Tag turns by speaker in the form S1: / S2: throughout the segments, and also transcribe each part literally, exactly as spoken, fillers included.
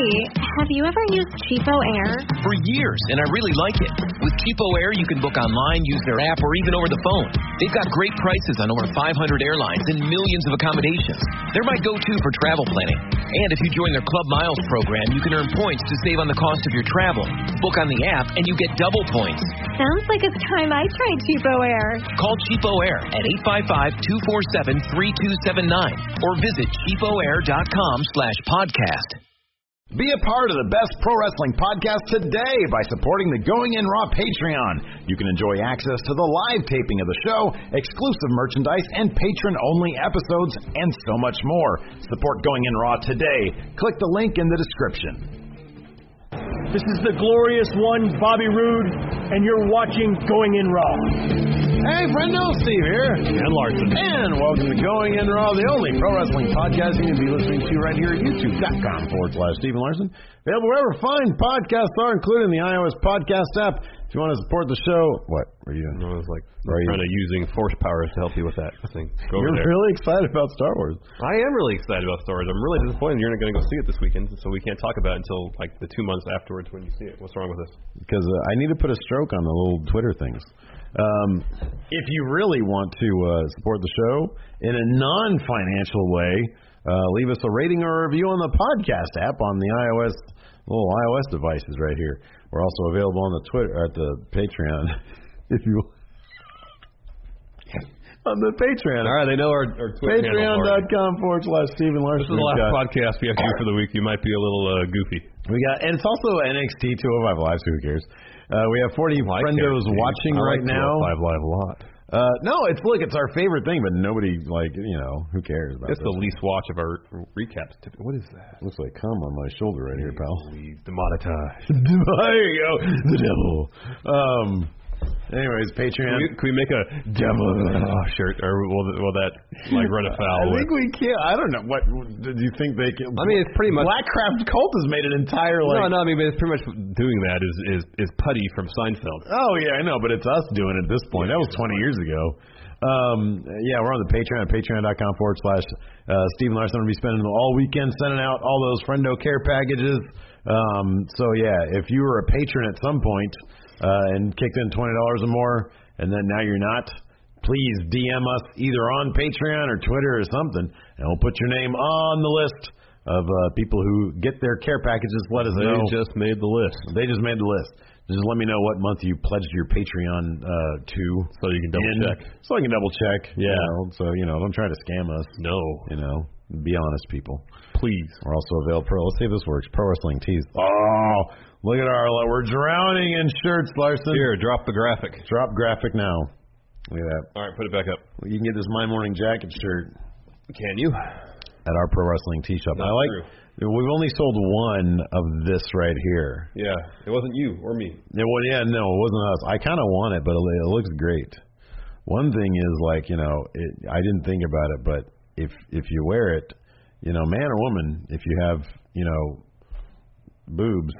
S1: Hey, have you ever used Cheapo Air?
S2: For years, and I really like it. With Cheapo Air, you can book online, use their app, or even over the phone. They've got great prices on over five hundred airlines and millions of accommodations. They're my go-to for travel planning. And if you join their Club Miles program, you can earn points to save on the cost of your travel. Book on the app, and you get double points.
S1: Sounds like it's time I tried Cheapo Air.
S2: Call Cheapo Air at eight five five, two four seven, three two seven nine or visit cheapoair.com slash podcast.
S3: Be a part of the best pro wrestling podcast today by supporting the Going In Raw Patreon. You can enjoy access to the live taping of the show, exclusive merchandise, and patron-only episodes, and so much more. Support Going In Raw today. Click the link in the description.
S4: This is the glorious one, Bobby Roode, and you're watching Going In Raw.
S3: Hey, friendo, Steve here.
S4: And Larson.
S3: And welcome to Going In Raw, the only pro wrestling podcast you can be listening to right here at youtube.com forward slash Stephen Larson. Available wherever fine podcasts are, including the iOS podcast app. If you want to support the show, what are you doing?
S5: I was like kind of using force powers to help you with that thing. Go
S3: You're
S5: over there.
S3: really excited about Star Wars.
S5: I am really excited about Star Wars. I'm really disappointed you're not going to go see it this weekend, so we can't talk about it until like the two months afterwards when you see it. What's wrong with this?
S3: Because uh, I need to put a stroke on the little Twitter things. Um, if you really want to uh, support the show in a non-financial way, uh, leave us a rating or a review on the podcast app on the iOS little iOS devices right here. We're also available on the Twitter at the Patreon, if you on the Patreon.
S5: All right, they know our, our Twitter
S3: Patreon.com forward slash Stephen Larson.
S5: This is the last got, podcast we have to do for the week. You might be a little uh, goofy.
S3: We got, and it's also N X T two oh five Live, so who cares? Uh, we have forty well, friendos care, watching
S5: I
S3: right
S5: like
S3: now.
S5: two oh five Live a lot.
S3: Uh, no, it's look, it's our favorite thing, but nobody like you know who cares about.
S5: It's
S3: this.
S5: the least watch of our recaps. What is that?
S3: Looks like cum on my shoulder right here, pal.
S5: We demonetized.
S3: There you go, the devil. Um. Anyways, Patreon.
S5: Can we, can we make a devil oh, shirt, or will, will that like run afoul?
S3: I think we can't. I don't know. What do you think they can?
S5: I mean, it's pretty much
S3: Blackcraft Cult has made an entire like.
S5: No, no. I mean, it's pretty much doing that is is is Putty from Seinfeld.
S3: Oh yeah, I know, but it's us doing it at this point. Yeah, that was twenty years ago. Um, yeah, we're on the Patreon at patreon.com forward slash uh, Stephen Larson. I'm going to be spending all weekend sending out all those Friendo Care packages. Um, so yeah, if you were a patron at some point. Uh, and kicked in twenty dollars or more, and then now you're not, please D M us either on Patreon or Twitter or something, and we'll put your name on the list of uh, people who get their care packages. Let us
S5: they
S3: know.
S5: They just made the list.
S3: They just made the list. Just let me know what month you pledged your Patreon uh, to.
S5: So you can double
S3: in,
S5: check.
S3: So I can double check.
S5: Yeah.
S3: You know, so, you know, don't try to scam us.
S5: No.
S3: You know, be honest, people.
S5: Please.
S3: We're also available pro. Let's see if this works. Pro Wrestling Tees. Oh, look at our, we're drowning in shirts, Larson.
S5: Here, drop the graphic.
S3: Drop graphic now. Look at that.
S5: All right, put it back up.
S3: You can get this My Morning Jacket shirt.
S5: Can you?
S3: At our Pro Wrestling Tee Shop.
S5: Not
S3: I like.
S5: true.
S3: We've only sold one of this right here.
S5: Yeah, it wasn't you or me.
S3: Yeah, well, yeah, no, it wasn't us. I kind of want it, but it, it looks great. One thing is, like, you know, it, I didn't think about it, but if if you wear it, you know, man or woman, if you have, you know, boobs,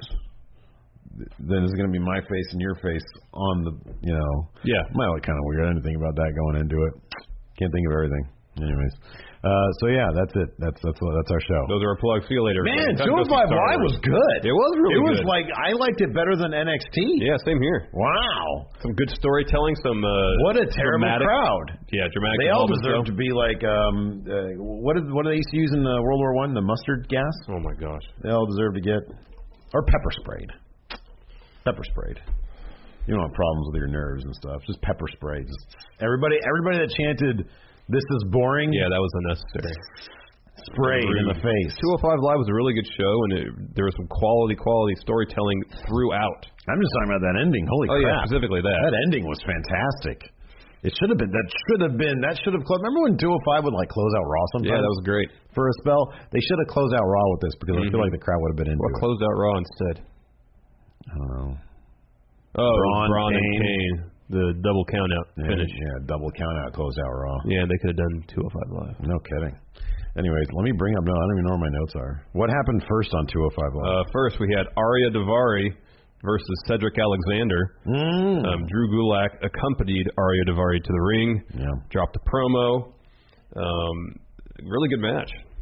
S3: then it's going to be my face and your face on the, you know.
S5: Yeah.
S3: Might look kind of weird. I didn't think about that going into it. Can't think of everything. Anyways. Uh, so, yeah, that's it. That's that's that's our show.
S5: Those are our plugs. See you later.
S3: Man, two oh five Live was good.
S5: It was really
S3: good. It was
S5: good.
S3: like, I liked it better than N X T.
S5: Yeah, same here.
S3: Wow.
S5: Some good storytelling, some uh,
S3: What a terrible
S5: dramatic,
S3: crowd.
S5: Yeah, dramatic.
S3: They all deserve to be like, um, uh, what did what did they used to use in uh, World War One? The mustard gas?
S5: Oh, my gosh.
S3: They all deserve to get, or pepper sprayed. Pepper sprayed. You don't have problems with your nerves and stuff. Just pepper spray. Just everybody, everybody that chanted, "This is boring."
S5: Yeah, that was unnecessary.
S3: Sprayed in the face.
S5: two oh five Live was a really good show, and it, there was some quality, quality storytelling throughout.
S3: I'm just talking about that ending. Holy
S5: oh,
S3: crap!
S5: Yeah, specifically that.
S3: That ending was fantastic. It should have been. That should have been. That should have closed. Remember when two oh five would like close out Raw sometimes?
S5: Yeah, that was great
S3: for a spell. They should have closed out Raw with this because mm-hmm. I feel like the crowd would have been into
S5: what
S3: it.
S5: Closed out Raw instead?
S3: I don't know.
S5: Oh,
S3: Braun,
S5: Braun
S3: Kane.
S5: and Kane. The double count out
S3: yeah,
S5: finish.
S3: Yeah, double count out closed out Raw.
S5: Yeah, they could have done two oh five Live.
S3: No kidding. Anyways, let me bring up. No, I don't even know where my notes are. What happened first on two oh five Live?
S5: Uh, first, we had Arya Daivari versus Cedric Alexander.
S3: Mm.
S5: Um, Drew Gulak accompanied Arya Daivari to the ring.
S3: Yeah.
S5: Dropped a promo. Um, really good match.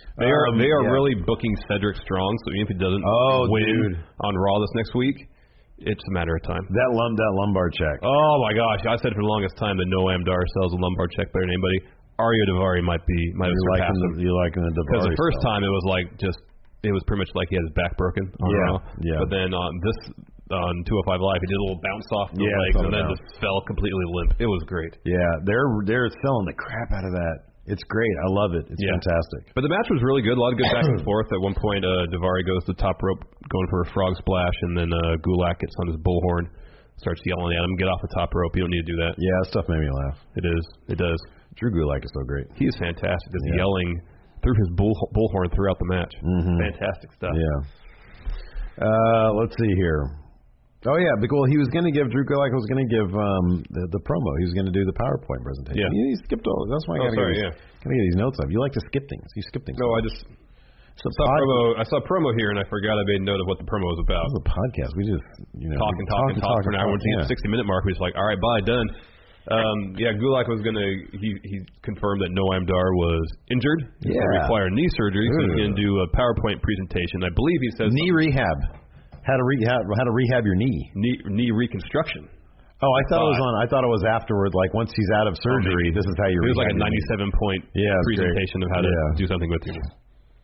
S5: They are
S3: Um,
S5: they are
S3: yeah.
S5: really booking Cedric Strong, so even if he doesn't
S3: Oh,
S5: win
S3: dude.
S5: on Raw this next week, it's a matter of time.
S3: That lum that lumbar check.
S5: Oh my gosh, I said for the longest time that Noam Dar sells a lumbar check better than anybody. Arya Davari might be might have
S3: You liking
S5: surpassed
S3: the
S5: him.
S3: you liking the
S5: Because
S3: Davari
S5: the first
S3: stuff.
S5: time it was like just it was pretty much like he had his back broken on
S3: Yeah,
S5: Raw.
S3: yeah.
S5: But then on this on two oh five Live, he did a little bounce off the
S3: Yeah,
S5: legs
S3: saw
S5: and
S3: the
S5: then
S3: bounce.
S5: just fell completely limp. It was great.
S3: Yeah, they're they're selling the crap out of that. It's great. I love it. It's
S5: Yeah.
S3: fantastic.
S5: But the match was really good. A lot of good back and forth. At one point, uh, Davari goes to the top rope, going for a frog splash, and then uh, Gulak gets on his bullhorn, starts yelling at him, "Get off the top rope! You don't need to do that."
S3: Yeah, that stuff made me laugh.
S5: It is. It does.
S3: Drew Gulak is so great.
S5: He is fantastic. Just
S3: Yeah.
S5: yelling through his bull bullhorn throughout the match.
S3: Mhm.
S5: Fantastic stuff.
S3: Yeah. Uh, let's see here. Oh yeah, because well, he was going to give Drew Gulak was going to give um, the, the promo. He was going to do the PowerPoint presentation.
S5: Yeah.
S3: He, he skipped all. That's why I
S5: Oh,
S3: got to
S5: sorry,
S3: get,
S5: yeah.
S3: these- gotta get these notes up. You like to skip things. You skip things.
S5: No, I just
S3: It's a
S5: saw
S3: pod-
S5: promo. I saw promo here, and I forgot I made note of what the promo was about.
S3: It's a podcast. We just you know
S5: Talk and talk and talk for an hour. Once you get the sixty minute mark, we just like, all right, bye, done. Um, yeah, Gulak was gonna. He he confirmed that Noam Dar was injured. He was gonna
S3: Yeah.
S5: require knee surgery, so he's
S3: Ugh.
S5: gonna do a PowerPoint presentation. I believe he says
S3: knee rehab. How to rehab? How to rehab your knee?
S5: knee knee reconstruction.
S3: Oh, I thought it was
S5: thought.
S3: on. I thought it was afterward. Like once he's out of surgery,
S5: maybe.
S3: this is how you.
S5: It was like a
S3: rehab your knee.
S5: ninety-seven point
S3: Yeah, it's
S5: presentation
S3: great.
S5: of how to
S3: Yeah.
S5: do something with your knee.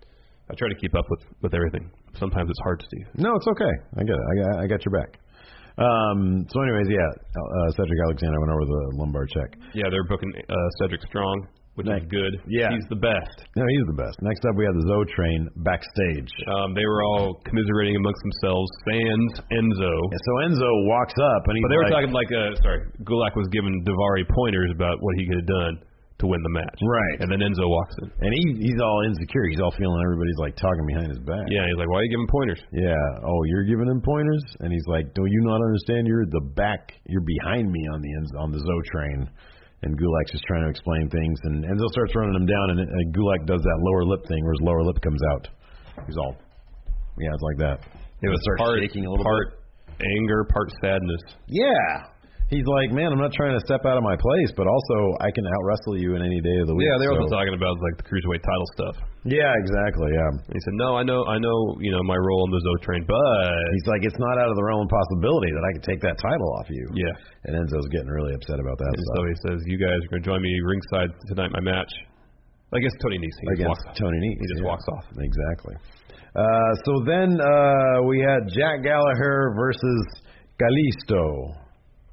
S5: I try to keep up with with everything. Sometimes it's hard, Steve.
S3: No, it's okay. I get it. I got. I got your back. Um. So, anyways, yeah. Uh, Cedric Alexander went over the lumbar check.
S5: Yeah, they're booking uh, Cedric Strong, which
S3: Nice.
S5: is good.
S3: Yeah.
S5: He's the best.
S3: No, he's the best. Next up, we have the Zoe Train backstage.
S5: Um, they were all commiserating amongst themselves. Sans Enzo.
S3: And so Enzo walks up and he's
S5: But they were
S3: like,
S5: talking like, uh, sorry, Gulak was giving Davari pointers about what he could have done to win the match.
S3: Right.
S5: And then Enzo walks in.
S3: and he he's all insecure. He's all feeling everybody's like talking behind his back.
S5: Yeah, he's like, why are you giving pointers?
S3: Yeah. Oh, you're giving him pointers, and he's like, "Do you not understand? You're the back. You're behind me on the ends on the Zoe Train." And Gulak's just trying to explain things, and Enzo starts running him down, and, and Gulak does that lower lip thing where his lower lip comes out. He's all, yeah, it's like that.
S5: It was
S3: starts
S5: part,
S3: shaking a little
S5: part anger, part sadness.
S3: Yeah. He's like, man, I'm not trying to step out of my place, but also I can out wrestle you in any day of the week.
S5: Yeah, they were
S3: so.
S5: also talking about like the cruiserweight title stuff.
S3: Yeah, exactly. Yeah.
S5: And he said, no, I know, I know, you know, my role in the Zoe Train, but
S3: He's like, it's not out of the realm of possibility that I could take that title off you.
S5: yeah.
S3: And Enzo's getting really upset about that
S5: And
S3: stuff.
S5: so he says, you guys are going to join me ringside tonight, my match. I guess Tony Nese. He just
S3: Against
S5: walks off.
S3: Tony Nese.
S5: He just
S3: yeah.
S5: walks off.
S3: Exactly. Uh, so then uh, we had Jack Gallagher versus Kalisto.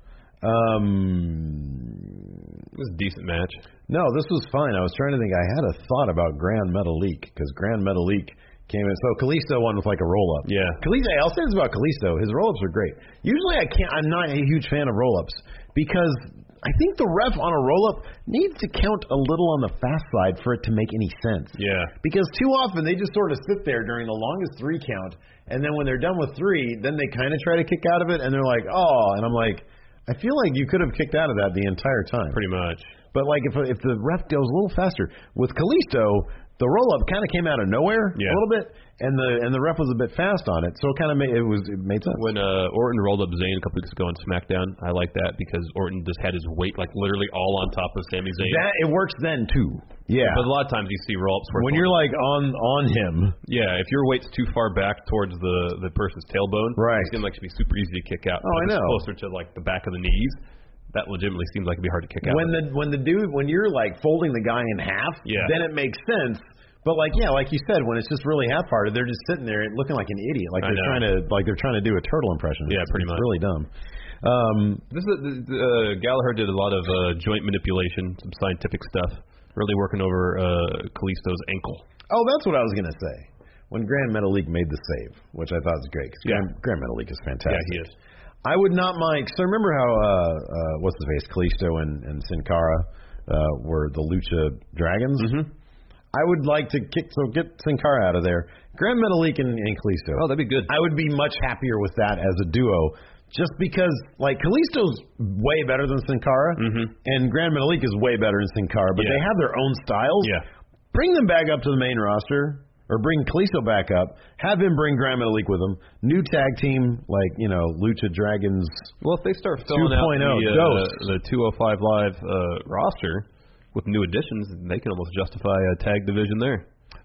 S3: Um,
S5: It was a decent match.
S3: no, this was fine. I was trying to think. I had a thought about Grand Metalik because Grand Metalik came in. So Kalisto won with like a roll up.
S5: Yeah.
S3: Kalisto. I'll say this about Kalisto. His roll ups are great. Usually, I can't. I'm not a huge fan of roll ups because I think the ref on a roll up needs to count a little on the fast side for it to make any sense.
S5: Yeah.
S3: Because too often they just sort of sit there during the longest three count, and then when they're done with three, then they kind of try to kick out of it, and they're like, oh, and I'm like, I feel like you could have kicked out of that the entire time.
S5: Pretty much.
S3: But like if if the ref goes a little faster with Kalisto, the roll up kind of came out of nowhere
S5: Yeah.
S3: a little bit, and the and the ref was a bit fast on it, so it kind of made it was it made sense.
S5: When uh, Orton rolled up Zayn a couple weeks ago on SmackDown, I like that because Orton just had his weight like literally all on top of Sami Zayn.
S3: that it works then too. Yeah.
S5: But a lot of times you see roll-ups where
S3: When you're like on on him,
S5: yeah, if your weight's too far back towards the the person's tailbone,
S3: Right.
S5: it seems like it should be super easy to kick out.
S3: Oh,
S5: But
S3: I
S5: if it's
S3: know.
S5: closer to like the back of the knees, that legitimately seems like it'd be hard to kick out.
S3: when the when the dude when you're like folding the guy in half,
S5: Yeah.
S3: then it makes sense. But like yeah, like you said, when it's just really half-hearted, they're just sitting there looking like an idiot, like
S5: I
S3: they're
S5: know.
S3: trying to like they're trying to do a turtle impression.
S5: Yeah,
S3: It's-
S5: pretty
S3: it's
S5: much.
S3: really dumb. Um,
S5: This is the, the, uh, Gallagher did a lot of uh, joint manipulation, some scientific stuff, really working over uh, Kalisto's ankle.
S3: oh, that's what I was gonna say. When Grand Metalik made the save, which I thought was great, because
S5: Yeah.
S3: Grand, Grand Metalik is fantastic.
S5: Yeah, he is.
S3: I would not mind. So remember how uh, uh, what's the face, Kalisto and, and Sin Cara uh, were the Lucha Dragons.
S5: Mm-hmm.
S3: I would like to kick so get Sin Cara out of there. Grand Metalik and, and Kalisto.
S5: Oh, that'd be good.
S3: I would be much happier with that as a duo, just because like Kalisto's way better than Sin Cara,
S5: Mhm.
S3: and Grand Metalik is way better than Sin Cara, but
S5: Yeah.
S3: they have their own styles.
S5: Yeah.
S3: Bring them back up to the main roster, or bring Kalisto back up. Have him bring Grand Metalik with him. New tag team, like you know, Lucha Dragons.
S5: Well, if they start filling out
S3: 2.0
S5: the, uh,
S3: Ghost.
S5: the two oh five Live uh, roster with new additions, they can almost justify a tag division there.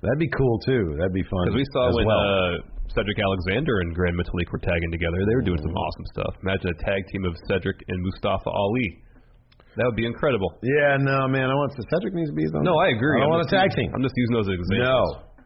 S3: That'd be cool too. That'd be fun.
S5: Because we saw
S3: as
S5: when
S3: well.
S5: uh, Cedric Alexander and Grand Metalik were tagging together. They were doing some awesome stuff. Imagine a tag team of Cedric and Mustafa Ali. That would be incredible.
S3: Yeah, no, man. I want Cedric needs to be his own.
S5: No, I agree.
S3: I don't
S5: I'm
S3: want a
S5: just
S3: tag
S5: using-
S3: team.
S5: I'm just using those as examples.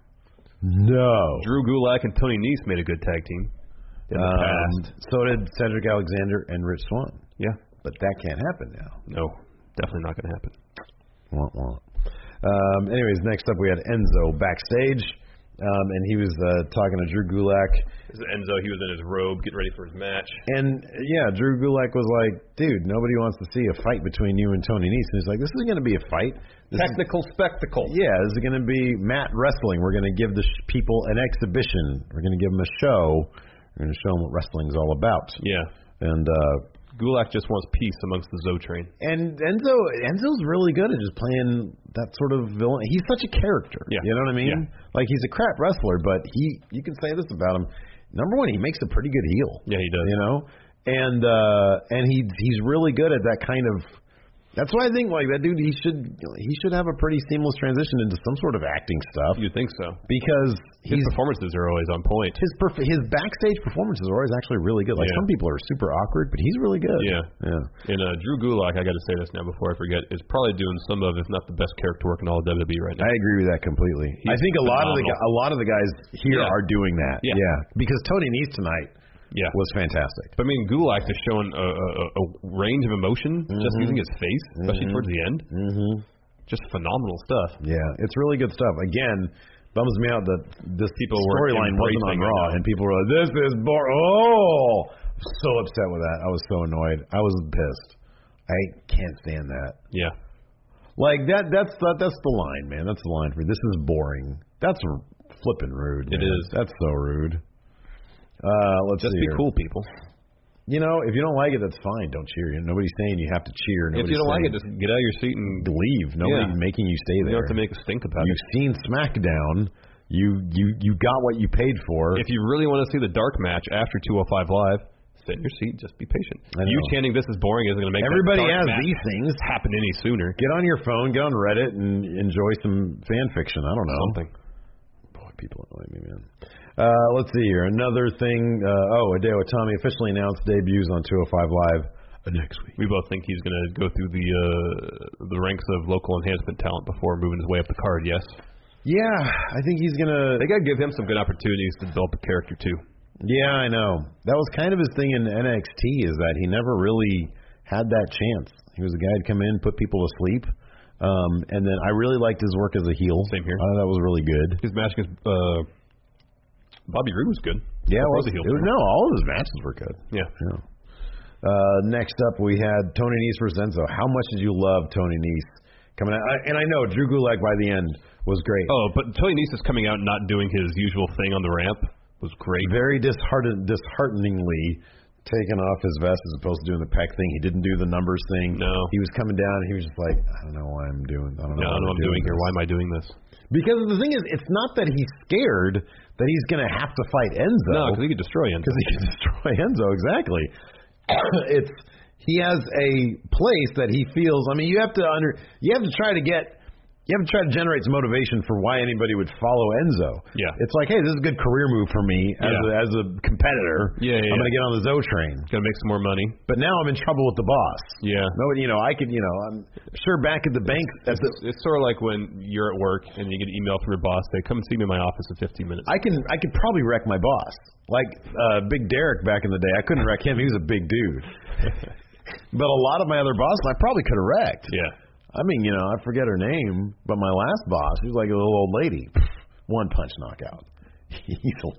S3: No. No.
S5: Drew Gulak and Tony Nese made a good tag team in the
S3: Um,
S5: past.
S3: so did Cedric Alexander and Rich Swann.
S5: Yeah.
S3: But that can't happen now.
S5: No, definitely not going to happen.
S3: Wah, wah. Um, anyways, next up we had Enzo backstage, um, and he was uh, talking to Drew Gulak.
S5: This is Enzo. He was in his robe, getting ready for his match.
S3: And, yeah, Drew Gulak was like, dude, nobody wants to see a fight between you and Tony Nese. And he's like, this isn't going to be a fight. This
S5: Technical
S3: is,
S5: spectacle.
S3: Yeah, this is going to be mat wrestling. We're going to give the sh- people an exhibition. We're going to give them a show. We're going to show them what wrestling's all about.
S5: Yeah.
S3: And uh,
S5: Gulak just wants peace amongst the Zo train.
S3: And Enzo, Enzo's really good at just playing that sort of villain. He's such a character.
S5: Yeah.
S3: You know what I mean?
S5: Yeah.
S3: Like, he's a crap wrestler, but he, you can say this about him. Number one, he makes a pretty good heel.
S5: Yeah, he does.
S3: You know, and uh, and he he's really good at that kind of. That's why I think like that dude. He should he should have a pretty seamless transition into some sort of acting stuff.
S5: You'd think so.
S3: Because
S5: his
S3: he's,
S5: performances are always on point.
S3: his perf- his backstage performances are always actually really good. Like
S5: Yeah.
S3: some people are super awkward, but he's really good.
S5: Yeah.
S3: Yeah.
S5: And uh, Drew Gulak, I got to say this now before I forget, is probably doing some of, if not the best character work in all of W W E right now.
S3: I agree with that completely.
S5: He's
S3: I think a lot of the
S5: phenomenal.
S3: gu- a lot of the guys here
S5: Yeah.
S3: are doing that.
S5: Yeah.
S3: Because Tony Nese tonight
S5: Yeah.
S3: was fantastic.
S5: But I mean, Gulak is showing a, a, a range of emotion just
S3: Mhm.
S5: using his face, especially
S3: Mhm.
S5: towards the end.
S3: Mm-hmm.
S5: Just phenomenal stuff.
S3: Yeah, it's really good stuff. Again, bums me out that this
S5: People were
S3: storyline wasn't on
S5: embracing it
S3: Raw,
S5: now.
S3: and people were like, "This is boring." Oh, so upset with that. I was so annoyed. I was pissed. I can't stand that.
S5: Yeah.
S3: Like that. That's that, that's the line, man. That's the line for this is boring. That's r- flipping rude.
S5: It
S3: man.
S5: is.
S3: That's so rude. Uh, let's
S5: Just
S3: see
S5: be
S3: here.
S5: cool, people.
S3: You know, if you don't like it, that's fine. Don't cheer. Nobody's saying you have to cheer.
S5: If
S3: Nobody's
S5: you don't like
S3: saying
S5: it, just get out of your seat and
S3: leave. Nobody's
S5: Yeah.
S3: making you stay
S5: you
S3: there.
S5: don't have to make a stink about
S3: You've
S5: it.
S3: seen SmackDown. You you you got what you paid for.
S5: If you really want to see the dark match after two oh five Live, sit in your seat. Just be patient.
S3: I know.
S5: You chanting "This is boring" isn't going to make
S3: Everybody
S5: that
S3: has
S5: dark match
S3: these things.
S5: happen any sooner.
S3: Get on your phone, get on Reddit, and enjoy some fan fiction. I don't know.
S5: Something.
S3: Boy, people annoy me, man. Uh, let's see here. Another thing. Uh, oh, Hideo Itami officially announced debuts on two oh five Live uh, next week.
S5: We both think he's going to go through the uh, the ranks of local enhancement talent before moving his way up the card. Yes.
S3: Yeah, I think he's gonna.
S5: They got to give him some good opportunities to develop a character too.
S3: Yeah, I know. That was kind of his thing in N X T is that he never really had that chance. He was a guy who'd come in, put people to sleep, um, and then I really liked his work as a heel.
S5: Same here.
S3: I thought that was really good.
S5: His match against uh, Bobby Roode was good.
S3: Yeah, it
S5: Before
S3: was,
S5: the heel
S3: it was,
S5: turn.
S3: no, all of his matches were good.
S5: Yeah.
S3: Yeah. Uh, next up, we had Tony Nese versus Enzo. How much did you love Tony Nese coming out? I, and I know Drew Gulak by the end was great.
S5: Oh, but Tony Nese coming out and not doing his usual thing on the ramp was great.
S3: Very dishearten, dishearteningly taking off his vest as opposed to doing the peck thing. He didn't do the numbers thing.
S5: No.
S3: He was coming down and he was just like, I don't know why I'm doing. I don't know,
S5: Yeah, I don't know what I'm doing here.
S3: this.
S5: Why am I doing this?
S3: Because the thing is, it's not that he's scared that he's going to have to fight Enzo.
S5: No, because he could destroy him.
S3: Because he can destroy Enzo, exactly. It's he has a place that he feels. I mean, you have to under you have to try to get you have to try to generate some motivation for why anybody would follow Enzo.
S5: Yeah.
S3: It's like, hey, this is a good career move for me as
S5: Yeah.
S3: a, as a competitor.
S5: Yeah, yeah,
S3: I'm going to
S5: yeah.
S3: get on the Zo train.
S5: Gonna make some more money.
S3: But now I'm in trouble with the boss.
S5: Yeah.
S3: No, you know, I could, you know, I'm sure back at the bank. At
S5: It's,
S3: the,
S5: it's sort of like when you're at work and you get an email from your boss. They come and see me in my office in fifteen minutes.
S3: I can, I could probably wreck my boss. Like uh, Big Derek back in the day, I couldn't wreck him. He was a big dude. But a lot of my other bosses, I probably could have wrecked.
S5: Yeah.
S3: I mean, you know, I forget her name, but my last boss, she was like a little old lady. One punch knockout. Easily.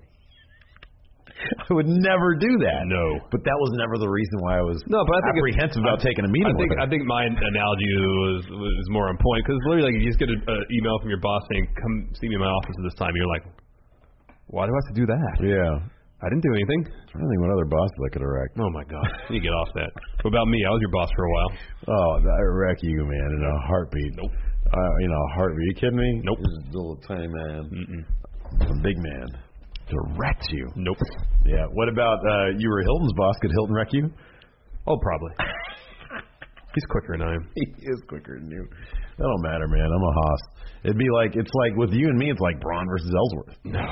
S3: I would never do that.
S5: No.
S3: But that was never the reason why I was
S5: No, but I think it's-
S3: apprehensive about
S5: I-
S3: taking a meeting
S5: I think
S3: with her.
S5: I think my analogy was was more on point because literally, like, you just get an email from your boss saying, "Come see me in my office at this time." And you're like, "Why do I have to do that?
S3: Yeah.
S5: I didn't do anything."
S3: I don't think what other bosses I could have wrecked.
S5: Oh my god, you get off that. What about me? I was your boss for a while.
S3: Oh, I wreck you, man, in a heartbeat.
S5: Nope.
S3: Uh, you know, a heartbeat. You kidding me?
S5: Nope.
S3: Just a little tiny man.
S5: Mm-mm.
S3: A big man. To wreck you.
S5: Nope.
S3: Yeah. What about uh, you were Hilton's boss? Could Hilton wreck you?
S5: Oh, probably. He's quicker than I am.
S3: He is quicker than you. That don't matter, man. I'm a Haas. It'd be like it's like with you and me. It's like Braun versus Ellsworth.
S5: No.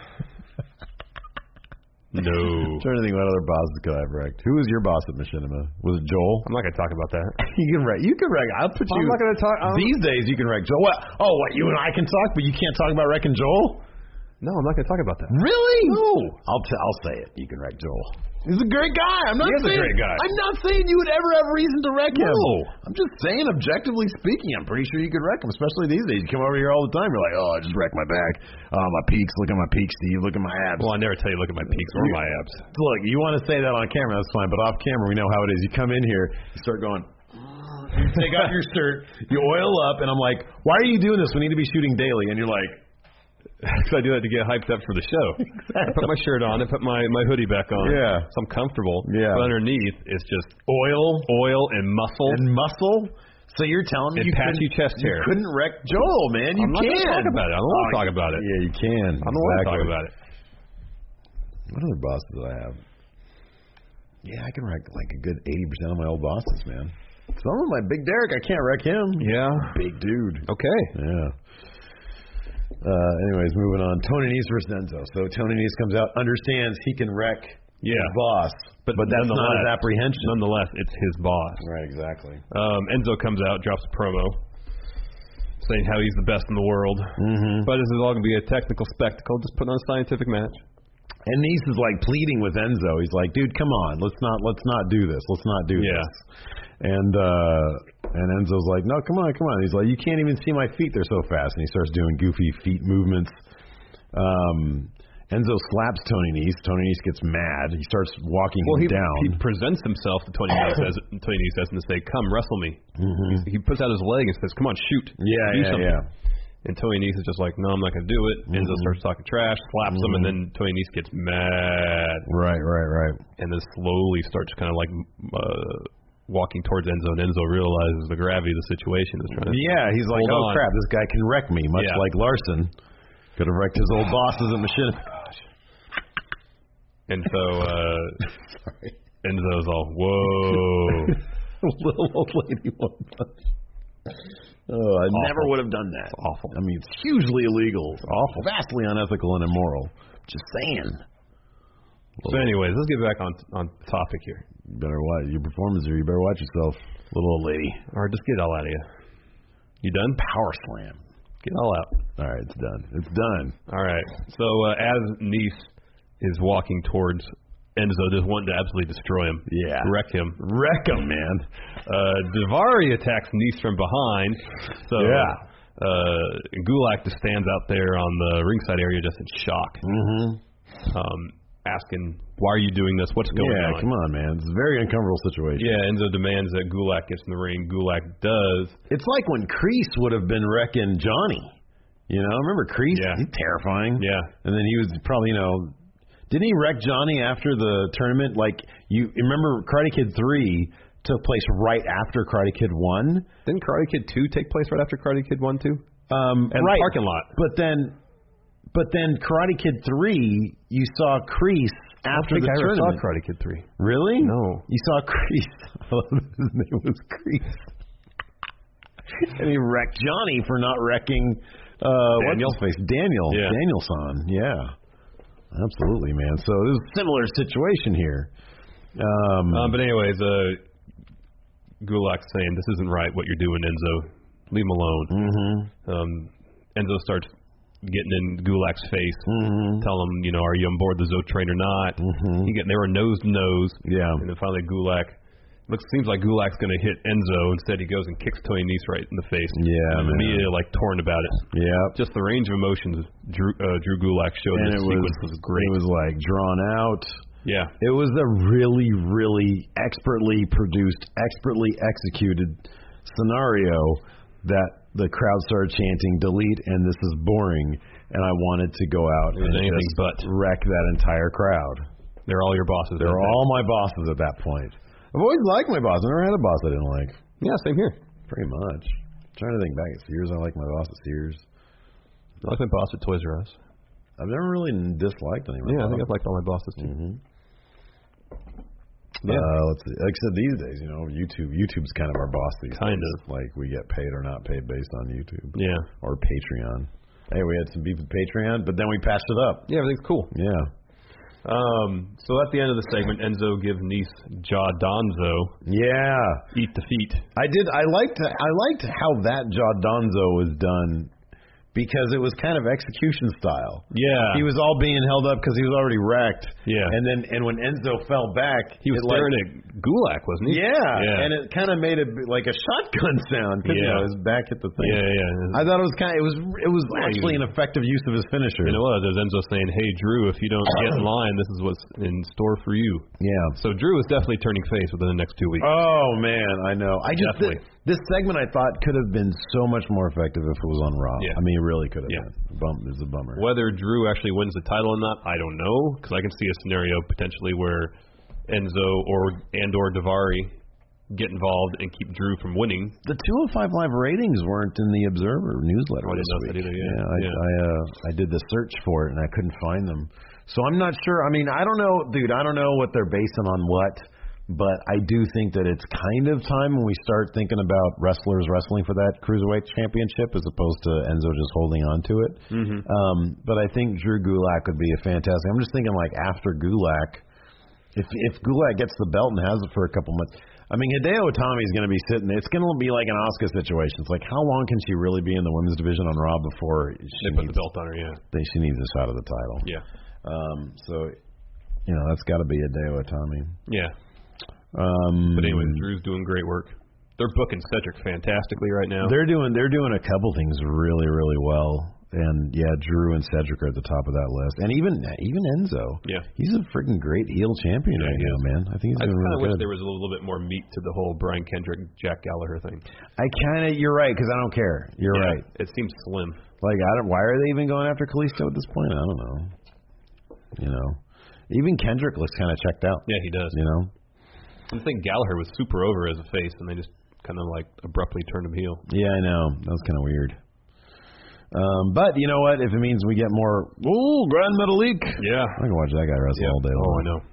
S5: No.
S3: I'm trying to think what other bosses could I have wrecked. Who was your boss at Machinima? Was it Joel?
S5: I'm not gonna talk about that.
S3: You can wreck. You can wreck. I'll put you.
S5: I'm not gonna talk. I'm,
S3: These days, you can wreck Joel. What? Oh, what? You and I can talk, but you can't talk about wrecking Joel?
S5: No, I'm not gonna talk about that.
S3: Really? No. I'll t- I'll say it. You can wreck Joel. He's a great guy. I'm not
S5: He is a
S3: saying,
S5: great guy.
S3: I'm not saying you would ever have reason to wreck him.
S5: No.
S3: I'm just saying, objectively speaking, I'm pretty sure you could wreck him, especially these days. You come over here all the time. You're like, oh, I just wrecked my back. Oh, my peaks. Look at my peaks, Steve. Look at my abs.
S5: Well, I never tell you look at my peaks or my abs.
S3: Look, you want to say that on camera, that's fine. But off camera, we know how it is. You come in here, you start going, you take off your shirt, you oil up, and I'm like, why are you doing this? We need to be shooting daily. And you're like,
S5: Because I do that to get hyped up for the show. Exactly. I put my shirt on, I put my, my hoodie back on.
S3: Yeah.
S5: So I'm comfortable.
S3: Yeah.
S5: But underneath, it's just
S3: oil,
S5: oil and muscle.
S3: and muscle. So you're telling me
S5: And
S3: you
S5: patchy
S3: couldn't,
S5: chest
S3: you
S5: hair.
S3: couldn't wreck Joel, man. You
S5: I'm not
S3: can.
S5: gonna talk about it. I don't want to
S3: Oh,
S5: talk about it.
S3: Yeah, you can.
S5: I don't want to talk about it.
S3: What other bosses do I have? Yeah, I can wreck like a good eighty percent of my old bosses, man. Some of my Big Derek, I can't wreck him.
S5: Yeah.
S3: Big dude.
S5: Okay.
S3: Yeah. Uh, anyways, moving on. Tony Nese versus Enzo. So Tony Nese comes out, understands he can wreck
S5: Yeah.
S3: his boss,
S5: But,
S3: but that's not his
S5: nonetheless-
S3: apprehension.
S5: Nonetheless, it's his boss.
S3: Right, exactly.
S5: Um, Enzo comes out, drops a promo, saying how he's the best in the world.
S3: Mm-hmm.
S5: But this is all going to be a technical spectacle, just putting on a scientific match.
S3: And Nese is like pleading with Enzo. He's like, "Dude, come on, let's not, let's not do this. Let's not do
S5: Yeah.
S3: this." And uh, and Enzo's like, "No, come on, come on." He's like, "You can't even see my feet; they're so fast." And he starts doing goofy feet movements. Um, Enzo slaps Tony Nese. Tony Nese gets mad. He starts walking
S5: Well,
S3: him
S5: he,
S3: down.
S5: he presents himself to Tony Nese as Tony Nese as to say, "Come wrestle me."
S3: Mm-hmm.
S5: He puts out his leg and says, "Come on, shoot."
S3: Yeah,
S5: Do
S3: yeah,
S5: something."
S3: yeah.
S5: And Tony Nese is just like, "No, I'm not going to do it."
S3: Mm-hmm.
S5: Enzo starts talking trash, slaps him, and then Tony Nese gets mad,
S3: Right, right, right.
S5: and then slowly starts kind of like uh, walking towards Enzo. And Enzo realizes the gravity of the situation. Is trying to
S3: Yeah, he's like,
S5: Hold
S3: "Oh
S5: on.
S3: crap, this guy can wreck me," much
S5: Yeah.
S3: like Larson could have wrecked his old bosses at Machinima.
S5: And so uh,
S3: Sorry.
S5: Enzo's all, "Whoa."
S3: Little old lady one punch. Oh, I
S5: Awful.
S3: never would have done that.
S5: It's awful.
S3: I mean, it's hugely illegal. It's awful. Vastly unethical and immoral. Just saying.
S5: So, anyways, let's get back on on topic here.
S3: You better watch your performance here. You better watch yourself, little old lady.
S5: Or just get it all out of you. You done?
S3: Power slam.
S5: Get it all out.
S3: All right, it's done. It's done.
S5: All right. So uh, as Nese is walking towards Enzo, just wanting to absolutely destroy him.
S3: Yeah.
S5: Wreck him.
S3: Wreck him, man.
S5: Uh, Daivari attacks Nese from behind. So
S3: Yeah.
S5: uh, Gulak just stands out there on the ringside area just in shock.
S3: Mm-hmm.
S5: Um, asking, "Why are you doing this? What's going
S3: Yeah,
S5: on?"
S3: come on, man. It's a very uncomfortable situation.
S5: Yeah, Enzo demands that Gulak gets in the ring. Gulak does.
S3: It's like when Kreese would have been wrecking Johnny. You know, remember Kreese?
S5: Yeah.
S3: He's terrifying.
S5: Yeah.
S3: And then he was probably, you know, didn't he wreck Johnny after the tournament? Like, you remember Karate Kid three took place right after Karate Kid one?
S5: Didn't Karate Kid two take place right after Karate Kid one, too?
S3: Um,
S5: And
S3: right.
S5: the parking lot.
S3: But then, but then Karate Kid three, you saw Kreese after
S5: I think
S3: the
S5: I ever
S3: tournament.
S5: saw Karate Kid three.
S3: Really?
S5: No.
S3: You saw Kreese. His name was Kreese. And he wrecked Johnny for not wrecking uh,
S5: Daniel?
S3: what's his face? Daniel.
S5: Yeah.
S3: Danielson. Yeah. Absolutely, man. So this is a similar situation here. Um,
S5: Uh, but anyways, uh, Gulak's saying, "This isn't right what you're doing, Enzo. Leave him alone."
S3: mm-hmm,
S5: Um, Enzo starts getting in Gulak's face,
S3: mm-hmm,
S5: tell him, you know, "Are you on board the Zo train or not?"
S3: mm-hmm.
S5: He get, they were nose to nose.
S3: Yeah.
S5: And then finally Gulak, looks seems like Gulak's going to hit Enzo. Instead, he goes and kicks Tony Nese right in the face.
S3: Yeah,
S5: and
S3: man.
S5: immediately, like, torn about it.
S3: Yeah.
S5: Just the range of emotions Drew, uh, Drew Gulak showed in
S3: And
S5: this
S3: it was,
S5: sequence was great.
S3: it was like drawn out.
S5: Yeah.
S3: It was a really, really expertly produced, expertly executed scenario that the crowd started chanting, "Delete," and "This is boring," and I wanted to go out
S5: It was
S3: and
S5: anything
S3: just
S5: but.
S3: wreck that entire crowd.
S5: They're all your bosses.
S3: They're
S5: aren't they?
S3: all my bosses at that point. I've always liked my boss. I never had a boss I didn't like.
S5: Yeah, same here.
S3: Pretty much. I'm trying to think back at Sears. I like my boss at Sears.
S5: I like my boss at Toys R Us.
S3: I've never really disliked anyone.
S5: Yeah, I think I've liked all my bosses too.
S3: Mm-hmm. Yeah. Uh, let's see. Like I said, these days, you know, YouTube YouTube's kind of our boss these
S5: kind
S3: days.
S5: of.
S3: Like we get paid or not paid based on YouTube.
S5: Yeah.
S3: Or Patreon. Hey, we had some beef with Patreon, but then we patched it up.
S5: Yeah, everything's cool.
S3: Yeah.
S5: Um, so at the end of the segment, Enzo gives Nice Jaw Donzo.
S3: Yeah.
S5: Eat the feet.
S3: I did. I liked. I liked how that Jaw Donzo was done. Because it was kind of execution style.
S5: Yeah.
S3: He was all being held up because he was already wrecked.
S5: Yeah.
S3: And then and when Enzo fell back,
S5: he was staring like, at Gulak, wasn't he?
S3: Yeah.
S5: yeah.
S3: And it kind of made it like a shotgun sound. Yeah. You know, his back hit the thing.
S5: Yeah, yeah.
S3: I thought it was kind of, it was it was actually an effective use of his finisher.
S5: You know what? There's Enzo saying, "Hey Drew, if you don't get in line, this is what's in store for you."
S3: Yeah.
S5: So Drew is definitely turning face within the next two weeks.
S3: Oh man, I know. I just
S5: definitely.
S3: This, this segment I thought could have been so much more effective if it was on Raw.
S5: Yeah.
S3: I mean, it really could have
S5: yeah.
S3: been. Bump is a bummer.
S5: Whether Drew actually wins the title or not, I don't know, because I can see a scenario potentially where Enzo or and or Daivari get involved and keep Drew from winning.
S3: The two oh five Live ratings weren't in the Observer newsletter
S5: oh, I didn't
S3: this
S5: know
S3: week.
S5: that either. Yeah,
S3: yeah, I,
S5: yeah.
S3: I, uh, I did the search for it and I couldn't find them. So I'm not sure. I mean, I don't know, dude. I don't know what they're basing on what. But I do think that it's kind of time when we start thinking about wrestlers wrestling for that Cruiserweight Championship as opposed to Enzo just holding on to it.
S5: Mm-hmm.
S3: Um, but I think Drew Gulak would be a fantastic. I'm just thinking like after Gulak, if if Gulak gets the belt and has it for a couple months, I mean Hideo Itami is going to be sitting. It's going to be like an Asuka situation. It's like how long can she really be in the women's division on Raw before she
S5: they put
S3: needs,
S5: the belt on her? Yeah,
S3: they, she needs a shot of the title.
S5: Yeah.
S3: Um, so you know that's got to be Hideo Itami.
S5: Yeah.
S3: Um,
S5: but anyway, Drew's doing great work. They're booking Cedric fantastically right now.
S3: They're doing they're doing a couple things really really well, and yeah, Drew and Cedric are at the top of that list, and even even Enzo.
S5: Yeah,
S3: he's a freaking great heel champion yeah, right now, man. I think he's
S5: I
S3: doing really
S5: wish
S3: good.
S5: There was a little bit more meat to the whole Brian Kendrick Jack Gallagher thing.
S3: I kind of you're right because I don't care. You're
S5: yeah,
S3: right.
S5: It seems slim.
S3: Like I don't. Why are they even going after Kalisto at this point? I don't know. You know, even Kendrick looks kind of checked out.
S5: Yeah, he does.
S3: You know.
S5: I think Gallagher was super over as a face, and they just kind of like abruptly turned him heel.
S3: Yeah, I know. That was kind of weird. Um, but you know what? If it means we get more, ooh, Grand Metalik.
S5: Yeah,
S3: I can watch that guy wrestle
S5: yeah.
S3: all day long.
S5: Oh, I know.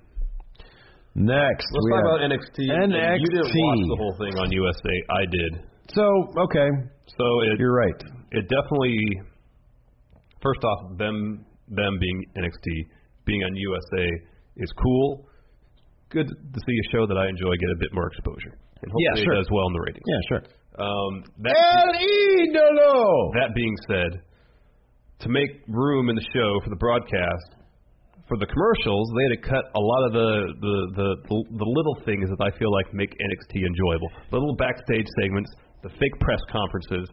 S3: Next,
S5: let's talk about N X T.
S3: N X T.
S5: You didn't watch the whole thing on U S A. I did.
S3: So okay.
S5: So it,
S3: you're right.
S5: It definitely. First off, them them being N X T, being on U S A is cool. Good to see a show that I enjoy get a bit more exposure. And hopefully
S3: yeah, sure.
S5: it does well in the ratings.
S3: Yeah, sure.
S5: Um, that,
S3: El Idolo!
S5: That being said, to make room in the show for the broadcast, for the commercials, they had to cut a lot of the, the, the, the, the little things that I feel like make N X T enjoyable. The little backstage segments, the fake press conferences.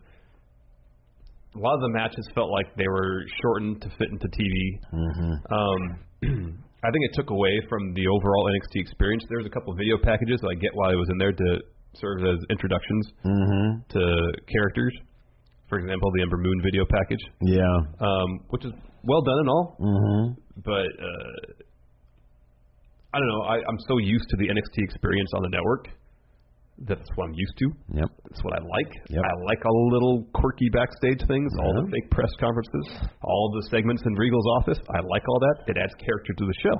S5: A lot of the matches felt like they were shortened to fit into T V.
S3: Mm-hmm.
S5: Um I think it took away from the overall N X T experience. There was a couple of video packages that I get while I was in there to serve as introductions
S3: mm-hmm.
S5: to characters. For example, the Ember Moon video package.
S3: Yeah.
S5: Um, which is well done and all.
S3: Mm-hmm.
S5: But, uh, I don't know. I, I'm so used to the N X T experience on the network. That's what I'm used to.
S3: Yep.
S5: That's what I like.
S3: Yep.
S5: I like all the little quirky backstage things, all
S3: Yeah.
S5: the fake press conferences, all the segments in Regal's office. I like all that. It adds character to the show.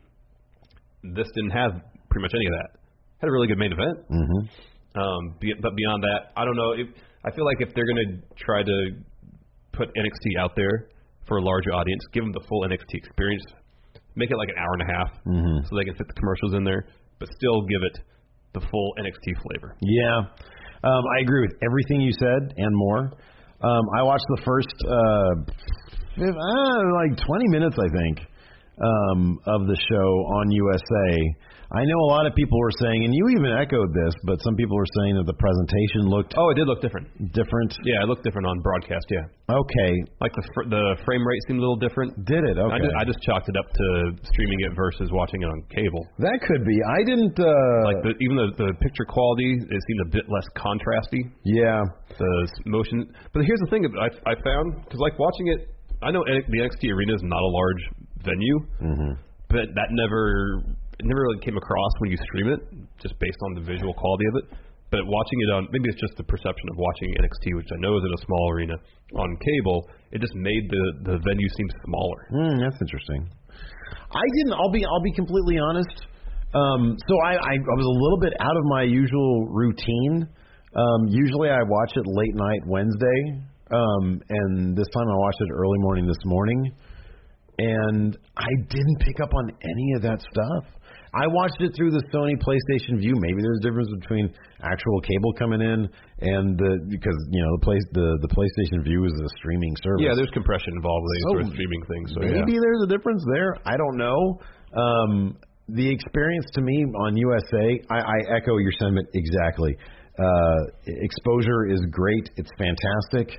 S5: This didn't have pretty much any of that. Had a really good main event.
S3: Mm-hmm.
S5: Um, be, but beyond that, I don't know. If, I feel like if they're going to try to put N X T out there for a larger audience, give them the full N X T experience, make it like an hour and a half
S3: mm-hmm.
S5: so they can fit the commercials in there, but still give it the full N X T flavor.
S3: Yeah, um, I agree with everything you said and more. Um, I watched the first uh, uh, like twenty minutes, I think, um, of the show on U S A. I know a lot of people were saying, and you even echoed this, but some people were saying that the presentation looked
S5: oh, it did look different.
S3: Different.
S5: Yeah, it looked different on broadcast. Yeah.
S3: Okay.
S5: Like the fr- the frame rate seemed a little different.
S3: Did it? Okay.
S5: I just, I just chalked it up to streaming it versus watching it on cable.
S3: That could be. I didn't. Uh,
S5: like the, even the the picture quality, it seemed a bit less contrasty.
S3: Yeah.
S5: The motion, but here's the thing that I I found because like watching it, I know N- the N X T arena is not a large venue,
S3: mm-hmm.
S5: but that never. It never really came across when you stream it, just based on the visual quality of it. But watching it on, maybe it's just the perception of watching N X T, which I know is in a small arena, on cable, it just made the, the venue seem smaller.
S3: Mm, that's interesting. I didn't. I'll be. I'll be completely honest. Um, so I, I, I was a little bit out of my usual routine. Um, usually I watch it late night Wednesday, um, and this time I watched it early morning this morning, and I didn't pick up on any of that stuff. I watched it through the Sony PlayStation View. Maybe there's a difference between actual cable coming in and the because you know the place the, the PlayStation View is a streaming service.
S5: Yeah, there's compression involved with these
S3: So
S5: sort of streaming things. So
S3: maybe
S5: yeah.
S3: there's a difference there. I don't know. Um, the experience to me on U S A, I, I echo your sentiment exactly. Uh, exposure is great. It's fantastic.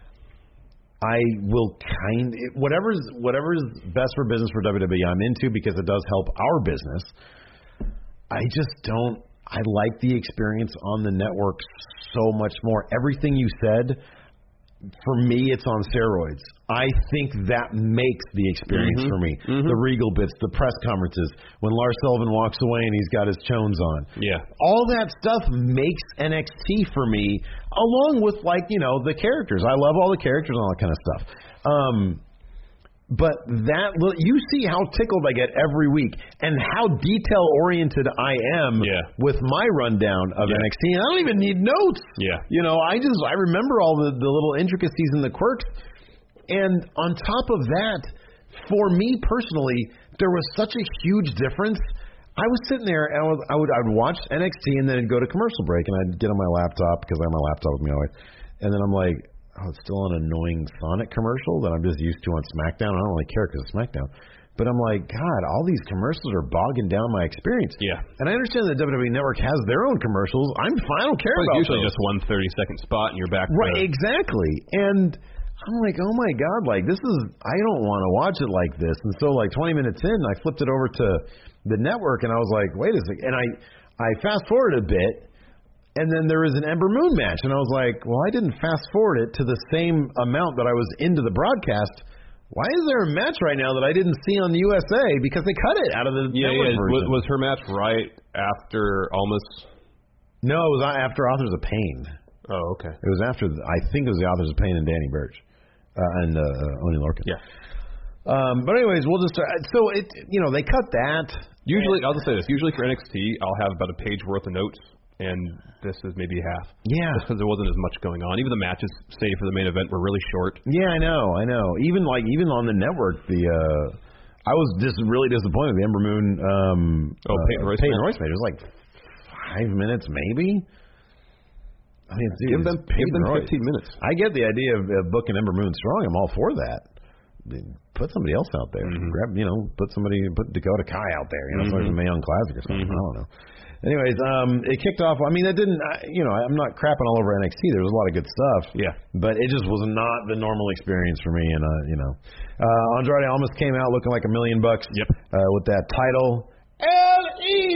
S3: I will kind whatever's whatever's best for business for W W E I'm into because it does help our business. I just don't I like the experience on the network so much more. Everything you said, for me, it's on steroids. I think that makes the experience
S5: mm-hmm.
S3: for me.
S5: Mm-hmm.
S3: The Regal bits, the press conferences, when Lars Sullivan walks away and he's got his chones on.
S5: Yeah.
S3: All that stuff makes N X T for me, along with, like, you know, the characters. I love all the characters and all that kind of stuff. Um, but that, you see how tickled I get every week and how detail-oriented I am
S5: yeah.
S3: with my rundown of
S5: yeah.
S3: N X T. And I don't even need notes.
S5: Yeah.
S3: You know, I just, I remember all the, the little intricacies and the quirks. And on top of that, for me personally, there was such a huge difference. I was sitting there and I, was, I would I would watch N X T and then I'd go to commercial break and I'd get on my laptop because I have my laptop with me always. And then I'm like, oh, it's still an annoying Sonic commercial that I'm just used to on SmackDown. I don't really care because it's SmackDown. But I'm like, God, all these commercials are bogging down my experience.
S5: Yeah.
S3: And I understand that W W E Network has their own commercials. I'm fine. I don't care
S5: but
S3: about
S5: usually
S3: those.
S5: just one thirty-second spot and you're back.
S3: Right,
S5: to...
S3: exactly. And I'm like, oh my God, like this is, I don't want to watch it like this. And so like twenty minutes in, I flipped it over to the network and I was like, wait a second. And I, I fast forwarded a bit and then there was an Ember Moon match. And I was like, well, I didn't fast forward it to the same amount that I was into the broadcast. Why is there a match right now that I didn't see on the U S A? Because they cut it out of the
S5: yeah,
S3: network
S5: yeah.
S3: version.
S5: Was, was her match right after almost?
S3: No, it was after Authors of Pain.
S5: Oh, okay.
S3: It was after, the, I think it was the Authors of Pain and Danny Burch. Uh, and uh, uh, Oni Lorcan.
S5: Yeah.
S3: Um, but anyways, we'll just uh, so it you know they cut that.
S5: Usually, I'll just say this. Usually for N X T, I'll have about a page worth of notes, and this is maybe half.
S3: Yeah.
S5: Just because there wasn't as much going on. Even the matches, say for the main event, were really short.
S3: Yeah, I know, I know. Even like even on the network, the uh, I was just really disappointed. The Ember Moon. Um,
S5: oh,
S3: uh,
S5: Peyton Royce.
S3: Peyton Royce match. It was like five minutes, maybe. I mean, dude,
S5: give them, give them fifteen minutes.
S3: I get the idea of, of booking Ember Moon strong. I'm all for that. Put somebody else out there.
S5: Mm-hmm.
S3: Grab, you know, put somebody, put Dakota Kai out there. You know,
S5: mm-hmm.
S3: something from Mae Young Classic or something.
S5: Mm-hmm.
S3: I don't know. Anyways, um, it kicked off. I mean, it didn't. You know, I'm not crapping all over N X T. There was a lot of good stuff.
S5: Yeah.
S3: But it just was not the normal experience for me. And uh, you know, uh, Andrade almost came out looking like a million bucks.
S5: Yep.
S3: Uh, with that title, El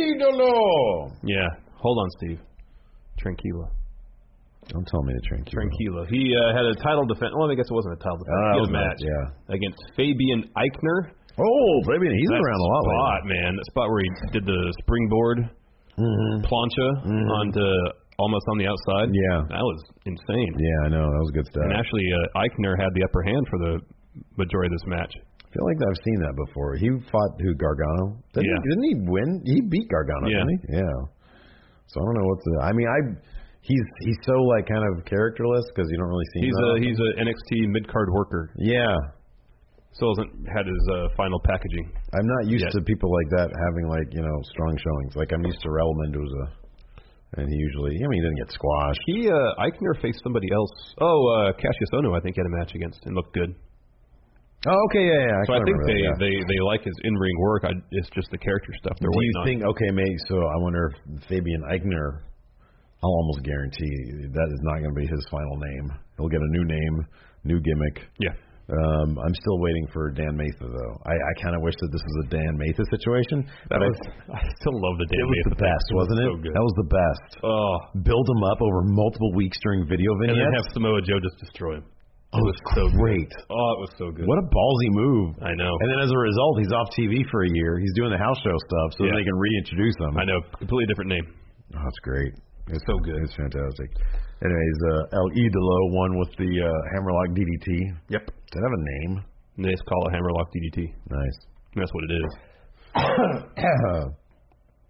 S3: Idolo.
S5: Yeah. Hold on, Steve. Tranquila.
S3: Don't tell me to Tranquila.
S5: Tranquila. He uh, had a title defense. Well, I guess it wasn't a title defense.
S3: Uh,
S5: he
S3: was
S5: had a match.
S3: Yeah.
S5: Against Fabian Eichner.
S3: Oh, Fabian, he's
S5: that
S3: around a lot.
S5: Spot,
S3: lately.
S5: man. That spot where he did the springboard
S3: mm-hmm.
S5: plancha
S3: mm-hmm.
S5: onto almost on the outside.
S3: Yeah.
S5: That was insane.
S3: Yeah, I know. That was good stuff.
S5: And actually, uh, Eichner had the upper hand for the majority of this match.
S3: I feel like I've seen that before. He fought who Gargano. Didn't,
S5: Yeah.
S3: he, didn't he win? He beat Gargano,
S5: Yeah.
S3: didn't he? Yeah. So I don't know what to. I mean, I he's he's so like kind of characterless because you don't really see.
S5: He's
S3: him
S5: a
S3: often.
S5: he's a N X T mid card worker.
S3: Yeah.
S5: Still hasn't had his uh, final packaging.
S3: I'm not used
S5: Yet.
S3: to people like that having like you know strong showings. Like I'm used to Raul Mendoza, and he usually. I mean, he didn't get squashed.
S5: He uh, Eichner faced somebody else. Oh, uh, Cassius Ohno, I think, had a match against and looked good.
S3: Oh, okay, yeah, yeah. I
S5: So I think they,
S3: that, yeah.
S5: they, they like his in ring work. I, it's just the character stuff they're
S3: Do
S5: waiting
S3: you
S5: on.
S3: think? Okay, maybe. So I wonder if Fabian Eichner. I'll almost guarantee that is not going to be his final name. He'll get a new name, new gimmick.
S5: Yeah.
S3: Um, I'm still waiting for Dan Matha though. I, I kind of wish that this was a Dan Matha situation.
S5: That
S3: but
S5: was.
S3: I,
S5: I still love the Dan
S3: it was
S5: Matha
S3: the best,
S5: thing.
S3: wasn't it?
S5: Was so good.
S3: That was the best.
S5: Oh.
S3: Build him up over multiple weeks during video
S5: And
S3: vignettes.
S5: then have Samoa Joe just destroy him.
S3: Oh, it was so great.
S5: Oh, it was so good.
S3: What a ballsy move.
S5: I know.
S3: And then as a result, he's off T V for a year. He's doing the house show stuff so
S5: Yeah.
S3: they can reintroduce him.
S5: I know. Completely different name.
S3: Oh, that's great. It's
S5: so good.
S3: It's fantastic. Anyways, uh, El Idolo won with the uh, Hammerlock D D T.
S5: Yep.
S3: Does it have a name?
S5: And they just call it Hammerlock D D T.
S3: Nice.
S5: And that's what it is.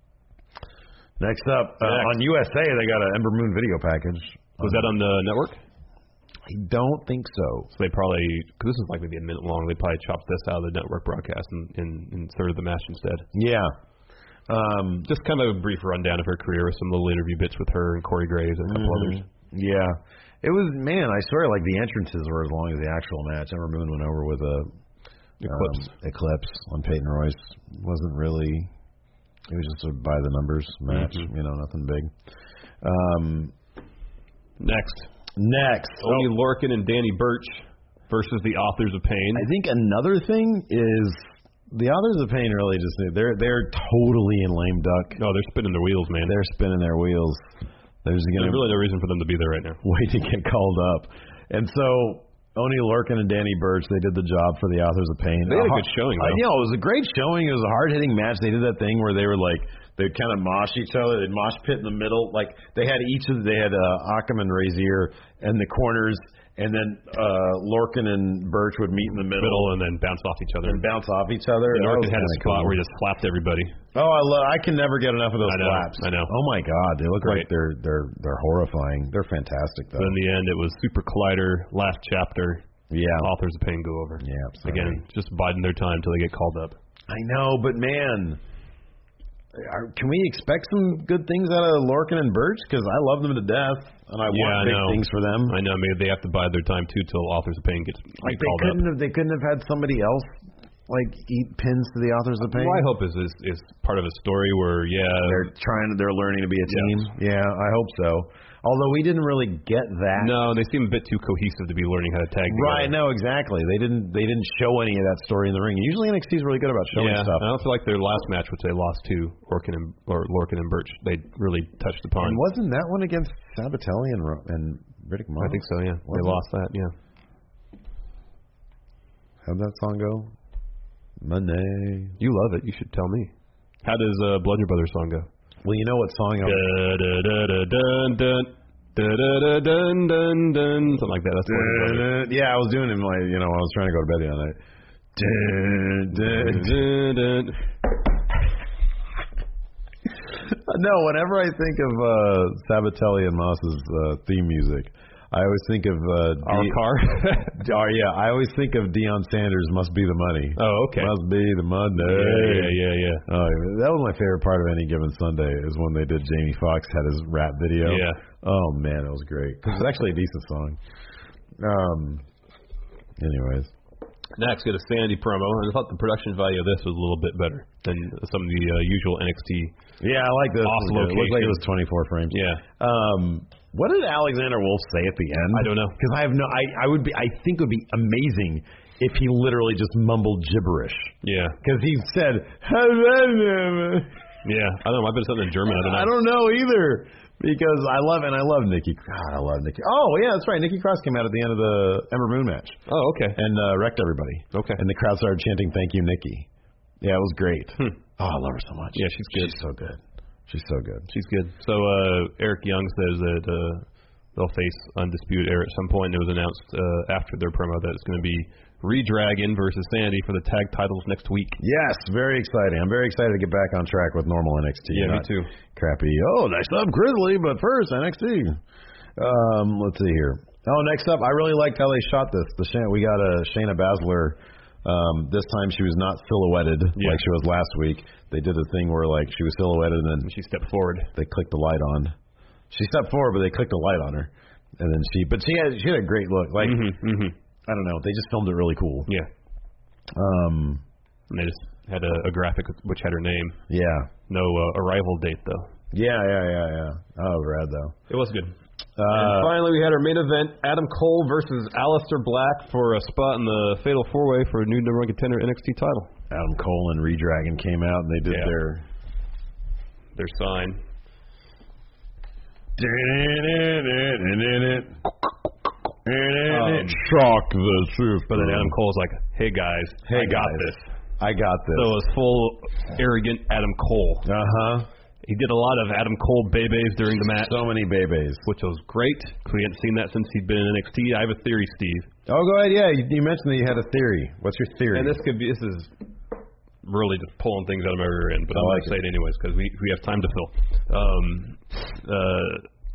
S3: Next up, uh,
S5: Next.
S3: on U S A, they got an Ember Moon video package.
S5: Was that on the network?
S3: I don't think so.
S5: So they probably, because this is like maybe a minute long, they probably chopped this out of the network broadcast and, and inserted the match instead.
S3: Yeah. Um,
S5: Just kind of a brief rundown of her career with some little interview bits with her and Corey Graves and a couple
S3: mm-hmm.
S5: others.
S3: Yeah. It was, man, I swear, like the entrances were as long as the actual match. Ember Moon went over with a
S5: Eclipse.
S3: Um, Eclipse on Peyton Royce. Wasn't really, it was just a by the numbers match,
S5: mm-hmm.
S3: you know, nothing big. Um,
S5: Next.
S3: Next.
S5: Only
S3: Oh,
S5: Lorcan and Danny Burch versus the Authors of Pain.
S3: I think another thing is the Authors of Pain really just, they're, they're totally in lame duck.
S5: No, they're spinning their wheels, man.
S3: They're spinning their wheels. There's
S5: There's really no reason for them to be there right now.
S3: wait to get called up. And so Oni Lorcan and Danny Burch, they did the job for the Authors of Pain.
S5: They had a
S3: Uh,
S5: good showing,
S3: Uh,
S5: though.
S3: yeah, it was a great showing. It was a hard-hitting match. They did that thing where they were like, they'd kind of mosh each other. They'd mosh pit in the middle. Like, they had each of, they had uh, Akam and Razier in the corners, and then uh, Lorcan and Burch would meet in the middle.
S5: Middle and then bounce off each other.
S3: And bounce off each other.
S5: And
S3: That
S5: Lorcan
S3: was
S5: had a
S3: kinda
S5: spot
S3: cool.
S5: where he just slapped everybody.
S3: Oh, I love. I can never get enough of those
S5: I know,
S3: slaps.
S5: I know.
S3: Oh my God, they look
S5: Great.
S3: like they're they're they're horrifying. They're fantastic though.
S5: But in the end, it was Super Collider, last chapter.
S3: Yeah.
S5: Authors of Pain go over.
S3: Yeah, sorry.
S5: Again, just biding their time until they get called up.
S3: I know, but man, are, can we expect some good things out of Lorcan and Burch? Because I love them to death, and I
S5: Yeah,
S3: want
S5: I
S3: big
S5: know.
S3: things for them.
S5: I know. Maybe they have to bide their time too till Authors of Pain gets,
S3: Like
S5: get
S3: they
S5: called
S3: couldn't
S5: up.
S3: have, they couldn't have had somebody else like eat pins to the Authors of Pain.
S5: My hope is, is is part of a story where yeah,
S3: They're trying, they're learning to be a team.
S5: Yes.
S3: Yeah, I hope so. Although we didn't really get that.
S5: no, they seem a bit too cohesive to be learning how to tag together.
S3: Right, no, exactly. They didn't they didn't show any of that story in the ring. Usually N X T is really good about showing
S5: Yeah,
S3: stuff.
S5: I don't feel like their last match, which they lost to Lorcan and or Lorcan and Burch, they really touched upon.
S3: And wasn't that one against Sabatelli and, Ro- and Riddick Moss?
S5: I think so. Yeah,
S3: Was
S5: they
S3: it?
S5: lost that. Yeah.
S3: How'd that song go? Money.
S5: You love it. You should tell me. How does uh, Bludgeon Brothers song go?
S3: Well, you know what song I
S5: Dun, dun, dun, dun, dun, dun, dun, dun, something like that. That's Bludgeon Brothers.
S3: Yeah, I was doing it like, you know, I was trying to go to bed the other night. Dun, dun,
S5: Dun, dun.
S3: No, whenever I think of uh, Sabatelli and Moss's uh, theme music, I always think of uh,
S5: Our
S3: D-
S5: car.
S3: Oh yeah, I always think of Deion Sanders. Must be the money.
S5: Oh, okay.
S3: Must be the money.
S5: Yeah, yeah, yeah, yeah.
S3: Oh, that was my favorite part of Any Given Sunday is when they did Jamie Foxx had his rap video.
S5: Yeah.
S3: Oh man, it was great. 'Cause it's actually a decent song. Um. Anyways.
S5: Next, get a Sandy promo, and I thought the production value of this was a little bit better than some of the uh, usual N X T.
S3: Yeah, I like this.
S5: Off
S3: It looked like it
S5: location.
S3: was twenty-four frames.
S5: Yeah.
S3: Um. What did Alexander Wolf say at the end?
S5: I don't know.
S3: Because I have no. I I would be. I think it would be amazing if he literally just mumbled gibberish.
S5: Yeah.
S3: Because he said.
S5: Yeah. I don't know. Might have been something in German. I don't know.
S3: I don't know either. Because I love and I love Nikki. God, I love Nikki. Oh yeah, that's right. Nikki Cross came out at the end of the Ember Moon match
S5: Oh, okay.
S3: and uh, wrecked everybody.
S5: Okay.
S3: And the crowd started chanting "Thank you, Nikki." Yeah, it was great.
S5: Hmm.
S3: Oh, I love her so much.
S5: Yeah, she's good.
S3: She's so good. She's so good.
S5: She's good. So uh, Eric Young says that uh, they'll face Undisputed Era at some point. It was announced uh, after their promo that it's going to be Redragon versus Sandy for the tag titles next week.
S3: Yes, very exciting. I'm very excited to get back on track with normal N X T.
S5: Yeah, me
S3: not
S5: too.
S3: Crappy. Oh, next up Grizzly, but first N X T. Um, let's see here. Oh, next up, I really liked how they shot this. The Shan- we got a Shayna Baszler. Um, this time she was not silhouetted
S5: Yeah.
S3: like she was last week. They did a thing where like she was silhouetted and then
S5: She stepped forward.
S3: they clicked the light on. She stepped forward, but they clicked the light on her, and then she. But she had she had a great look. Like
S5: Mm-hmm, mm-hmm.
S3: I don't know, they just filmed it really cool.
S5: Yeah.
S3: Um,
S5: And they just had a, a graphic which had her name.
S3: yeah,
S5: No uh, arrival date though.
S3: yeah, yeah, yeah, yeah. Oh, rad though.
S5: It was good.
S3: Uh,
S5: and finally, we had our main event: Adam Cole versus Aleister Black for a spot in the Fatal Four Way for a new number one contender N X T title.
S3: Adam Cole and Redragon came out and they did
S5: Yeah.
S3: their.
S5: Their sign.
S3: Um, Shock the truth.
S5: But then Adam Cole's like, "Hey guys,
S3: Hey
S5: I got
S3: guys.
S5: this."
S3: I got this.
S5: So it was full arrogant Adam Cole.
S3: Uh huh.
S5: He did a lot of Adam Cole bebes during the match,
S3: So many babies.
S5: which was great. We hadn't seen that since he'd been in N X T. I have a theory, Steve.
S3: Oh, go ahead. Yeah, you, you mentioned that you had a theory. What's your theory?
S5: And this could be this is really just pulling things out of my rear end, but
S3: I
S5: I'm
S3: like
S5: going to say it anyways because we, we have time to fill. Um, uh,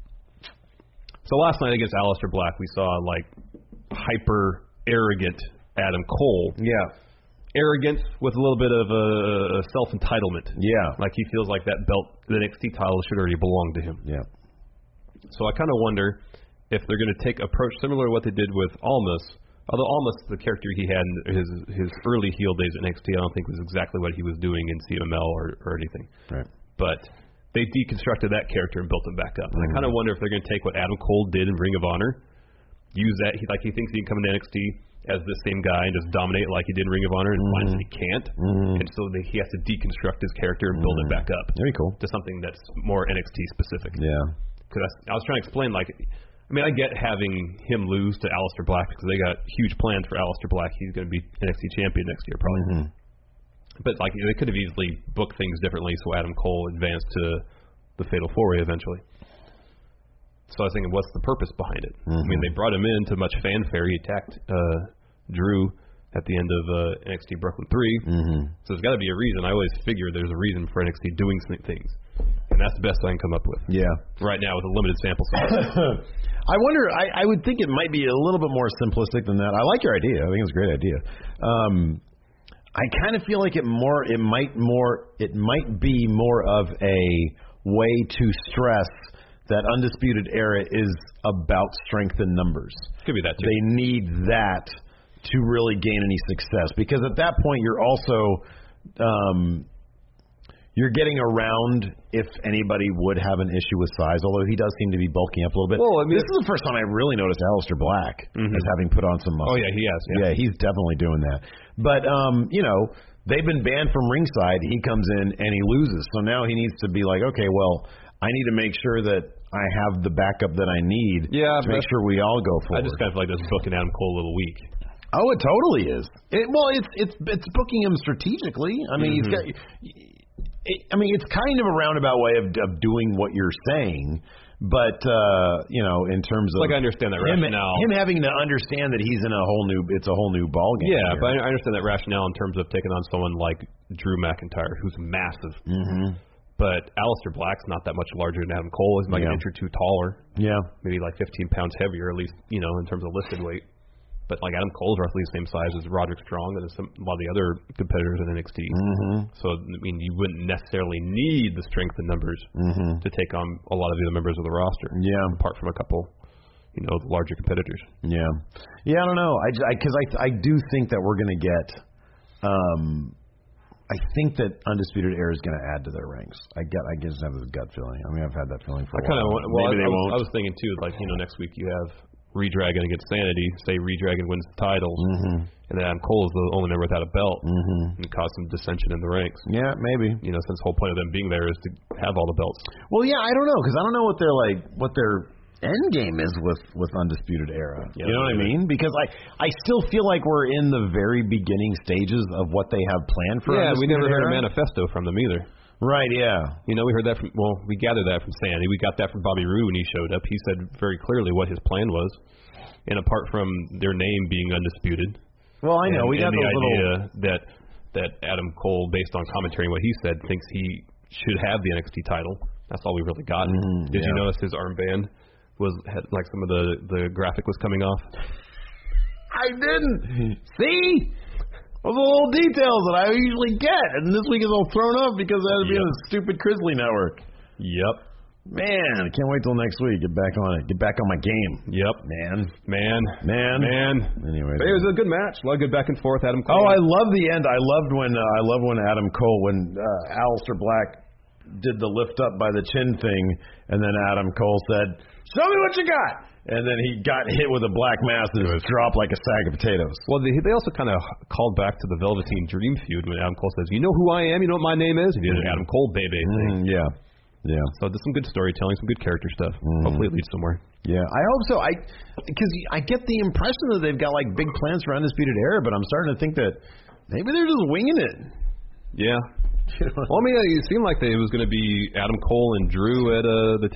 S5: so last night against Aleister Black, we saw like hyper arrogant Adam Cole.
S3: Yeah.
S5: Arrogance with a little bit of a self entitlement.
S3: Yeah.
S5: Like he feels like that belt, the N X T title, should already belong to him.
S3: Yeah.
S5: So I kind of wonder if they're going to take approach similar to what they did with Almas. Although Almas, the character he had in his his early heel days at N X T, I don't think was exactly what he was doing in C M L or, or anything.
S3: Right.
S5: But they deconstructed that character and built him back up. And
S3: Mm-hmm.
S5: I kind of wonder if they're going to take what Adam Cole did in Ring of Honor, use that, he, like he thinks he can come into N X T as the same guy and just dominate like he did in Ring of Honor, and
S3: Mm-hmm.
S5: finds that he can't.
S3: Mm-hmm.
S5: And so they, he has to deconstruct his character and build
S3: Mm-hmm.
S5: it back up
S3: Very cool.
S5: to something that's more N X T specific.
S3: Yeah.
S5: Because I, I was trying to explain, like, I mean, I get having him lose to Aleister Black because they got huge plans for Aleister Black. He's going to be N X T champion next year, probably.
S3: Mm-hmm.
S5: But like, they could have easily booked things differently, so Adam Cole advanced to the Fatal Four Way eventually. So I was thinking, what's the purpose behind it?
S3: Mm-hmm.
S5: I mean, they brought him in to much fanfare. He attacked uh, Drew at the end of uh, N X T Brooklyn three.
S3: Mm-hmm.
S5: So there's got to be a reason. I always figure there's a reason for N X T doing some things. And that's the best I can come up with.
S3: Yeah.
S5: Right now with a limited sample size.
S3: I wonder, I, I would think it might be a little bit more simplistic than that. I like your idea. I think it's a great idea. Um, I kind of feel like it more, it might more, it might be more of a way to stress that Undisputed Era is about strength in numbers.
S5: Could be that too.
S3: They need that to really gain any success, because at that point you're also um, you're getting around if anybody would have an issue with size, although he does seem to be bulking up a little bit.
S5: Well, I mean,
S3: this is the first time I really noticed Aleister Black
S5: Mhm.
S3: as having put on some muscle.
S5: Oh yeah, he has. Yeah.
S3: Yeah, he's definitely doing that. But um, you know, they've been banned from ringside. He comes in and he loses. So now he needs to be like, okay, well, I need to make sure that I have the backup that I need
S5: Yeah,
S3: to make sure we all go
S5: I
S3: forward.
S5: just kind of feel like this booking Adam Cole a little weak.
S3: Oh, it totally is. It, well, it's it's it's booking him strategically. I mean, he's got. It, I mean, it's kind of a roundabout way of of doing what you're saying, but uh, you know, in terms of
S5: Like I understand that
S3: him,
S5: rationale.
S3: him having to understand that he's in a whole new, it's a whole new ball game.
S5: Yeah,
S3: here.
S5: but I understand that rationale in terms of taking on someone like Drew McIntyre, who's massive.
S3: Mm-hmm.
S5: But Aleister Black's not that much larger than Adam Cole. He's like
S3: Yeah.
S5: an inch or two taller,
S3: yeah,
S5: maybe like fifteen pounds heavier, at least, you know, in terms of listed weight. But like Adam Cole's roughly the same size as Roderick Strong and some, a lot of the other competitors in N X T.
S3: mm-hmm.
S5: So I mean, you wouldn't necessarily need the strength in numbers
S3: Mm-hmm.
S5: to take on a lot of the other members of the roster.
S3: Yeah.
S5: apart from a couple, you know, larger competitors.
S3: Yeah, yeah. I don't know. I because I, I I do think that we're gonna get. Um, I think that Undisputed Era is going to add to their ranks. I get. I just have this gut feeling. I mean, I've had that feeling for
S5: I
S3: a
S5: kind of
S3: while.
S5: well,
S3: Maybe
S5: I,
S3: they
S5: I was,
S3: won't.
S5: I was thinking too, like you know, next week you have Redragon against Sanity. Say Redragon wins the titles,
S3: Mm-hmm.
S5: and then Adam Cole is the only member without a belt,
S3: Mm-hmm.
S5: and cause some dissension in the ranks.
S3: Yeah, maybe.
S5: You know, since the whole point of them being there is to have all the belts.
S3: Well, yeah, I don't know because I don't know what their like what their end game is with with Undisputed Era.
S5: Yeah,
S3: you know what I
S5: maybe.
S3: mean? Because I I still feel like we're in the very beginning stages of what they have planned for.
S5: Yeah, we
S3: Undisputed
S5: never heard
S3: Era.
S5: a manifesto from them either.
S3: Right? Yeah.
S5: You know, we heard that from well, we gathered that from Sandy. We got that from Bobby Roode when he showed up. He said very clearly what his plan was, and apart from their name being undisputed.
S3: Well, I know
S5: and,
S3: we got
S5: and the
S3: those
S5: idea
S3: little.
S5: that that Adam Cole, based on commentary and what he said, thinks he should have the N X T title. That's all we really got.
S3: Mhm,
S5: Did you
S3: yeah.
S5: notice his armband was had, like some of the the graphic was coming off?
S3: I didn't see. Those are the little details that I usually get, and this week is all thrown up because I had to be on
S5: Yep.
S3: the stupid Crisley network.
S5: Yep.
S3: Man, I can't wait till next week. Get back on it. Get back on my game.
S5: Yep.
S3: Man.
S5: Man.
S3: Man.
S5: Man.
S3: Anyway.
S5: But it was a good match. A lot of good back and forth. Adam Cole.
S3: Oh, I love the end. I loved when uh, I love when Adam Cole, when uh, Aleister Black did the lift up by the chin thing, and then Adam Cole said, "Show me what you got." And then he got hit with a black mass and just dropped like a sack of potatoes.
S5: Well, they, they also kind of called back to the Velveteen Dream feud when Adam Cole says, "You know who I am? You know what my name is?" And he did an Adam Cole baby thing.
S3: Mm, yeah, yeah,
S5: So there's some good storytelling, some good character stuff.
S3: Mm.
S5: Hopefully it leads somewhere.
S3: yeah. I hope so. I because I get the impression that they've got like big plans for Undisputed Era, but I'm starting to think that maybe they're just winging it.
S5: Yeah. Well, I mean, it seemed like they, it was going to be Adam Cole and Drew at uh, the takeover after Brooklyn.
S3: Yeah,
S5: And then um, we got a War Games match, which was great.
S3: yeah.
S5: Yeah.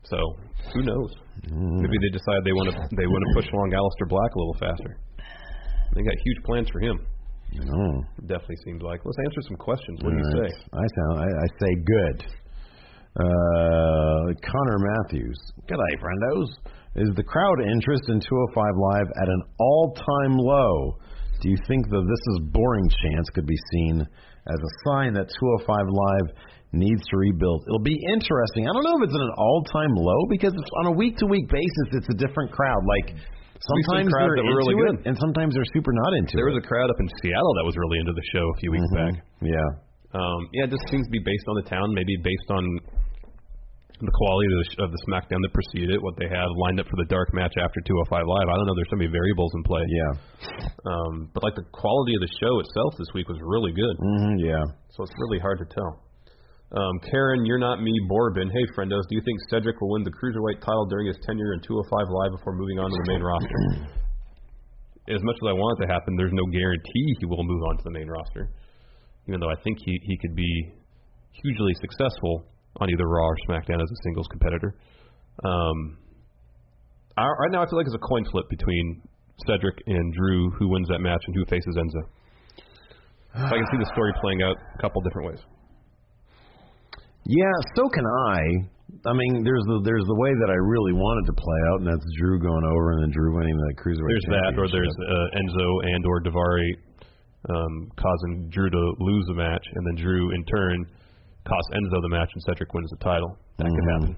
S5: So who knows? Mm. Maybe they decide they want to they want to push along Aleister Black a little faster. They got huge plans for him.
S3: No.
S5: Definitely seems like. Let's answer some questions. What do you say?
S3: I sound. I, I say good. Uh, Connor Matthews. G'day, friendos. Is the crowd interest in two oh five Live at an all-time low? Do you think the This Is Boring chance could be seen as a sign that two oh five Live needs to rebuild? It'll be interesting. I don't know if it's at an all-time low because it's on a week-to-week basis, it's a different crowd. Like, sometimes they're into really it, good. and sometimes they're super not into
S5: there
S3: it.
S5: There was a crowd up in Seattle that was really into the show a few weeks
S3: mm-hmm.
S5: back.
S3: Yeah.
S5: Um, yeah, it just seems to be based on the town, maybe based on the quality of the, of the SmackDown that preceded it, what they have lined up for the dark match after two oh five Live. I don't know. There's so many variables in play.
S3: Yeah.
S5: Um, but, like, the quality of the show itself this week was really good.
S3: Mm-hmm, yeah.
S5: So it's really hard to tell. Um, Karen, You're Not Me, Borbin. Hey, friendos, do you think Cedric will win the Cruiserweight title during his tenure in two oh five Live before moving on to the main roster? As much as I want it to happen, there's no guarantee he will move on to the main roster, even though I think he, he could be hugely successful on either Raw or SmackDown as a singles competitor. Um, I, right now, I feel like it's a coin flip between Cedric and Drew, who wins that match and who faces Enzo. So I can see the story playing out a couple different ways.
S3: Yeah, so can I. I mean, there's the there's the way that I really wanted to play out, and that's Drew going over and then Drew winning the Cruiserweight
S5: There's that, or there's uh, Enzo and or Daivari um, causing Drew to lose the match, and then Drew, in turn, costs Enzo the match, and Cedric wins the title. That mm-hmm. could happen.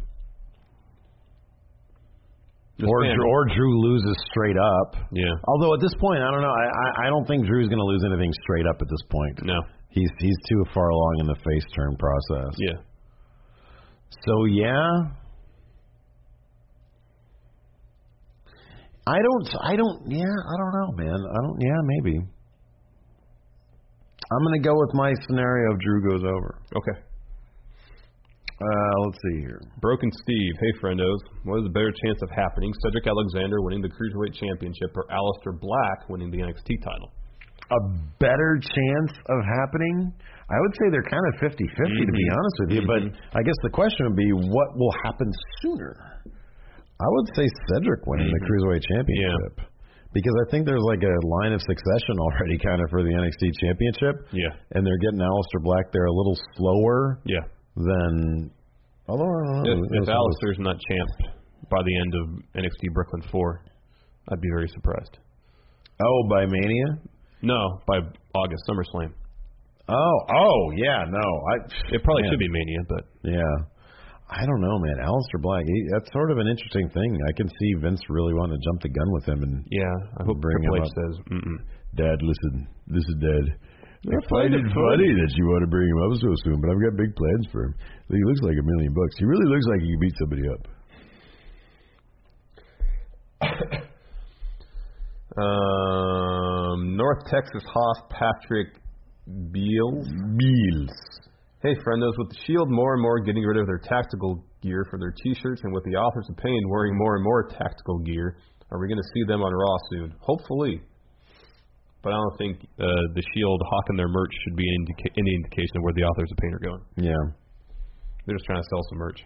S5: Just
S3: or
S5: man.
S3: Drew, or Drew loses straight up.
S5: Yeah.
S3: Although at this point, I don't know. I I, I don't think Drew's going to lose anything straight up at this point.
S5: No.
S3: He's he's too far along in the face turn process.
S5: Yeah.
S3: So yeah. I don't. I don't. Yeah. I don't know, man. I don't. Yeah. Maybe. I'm going to go with my scenario of Drew goes over.
S5: Okay.
S3: Uh, let's see here.
S5: Broken Steve. Hey, friendos. What is the better chance of happening? Cedric Alexander winning the Cruiserweight Championship or Aleister Black winning the N X T title?
S3: A better chance of happening? I would say they're kind of fifty-fifty, mm-hmm. to be honest with you.
S5: Mm-hmm.
S3: But I guess the question would be, what will happen sooner? I would say Cedric winning mm-hmm. the Cruiserweight Championship. Yeah. Because I think there's like a line of succession already kind of for the N X T Championship.
S5: Yeah.
S3: And they're getting Aleister Black there a little slower
S5: yeah.
S3: than... Although, I don't know.
S5: If, if Aleister's not champ by the end of N X T Brooklyn four, I'd be very surprised.
S3: Oh, by Mania?
S5: No, by August, SummerSlam.
S3: Oh, oh, yeah, no. I.
S5: It probably
S3: man.
S5: should be Mania, but...
S3: Yeah. I don't know, man. Aleister Black, he, that's sort of an interesting thing. I can see Vince really wanting to jump the gun with him and
S5: yeah, I hope
S3: bring
S5: Triple
S3: him
S5: H
S3: up.
S5: says, Mm-mm.
S3: Dad, listen, this is Dad. I find it funny that you want to bring him up so soon, but I've got big plans for him. He looks like a million bucks. He really looks like he could beat somebody up.
S5: um, North Texas Hoff Patrick Beals.
S3: Beals.
S5: Hey, friendos, with the Shield more and more getting rid of their tactical gear for their T-shirts, and with the Authors of Pain wearing more and more tactical gear, are we going to see them on Raw soon? Hopefully. But I don't think uh, the Shield hawking their merch should be any, indica- any indication of where the Authors of Pain are going.
S3: Yeah.
S5: They're just trying to sell some merch.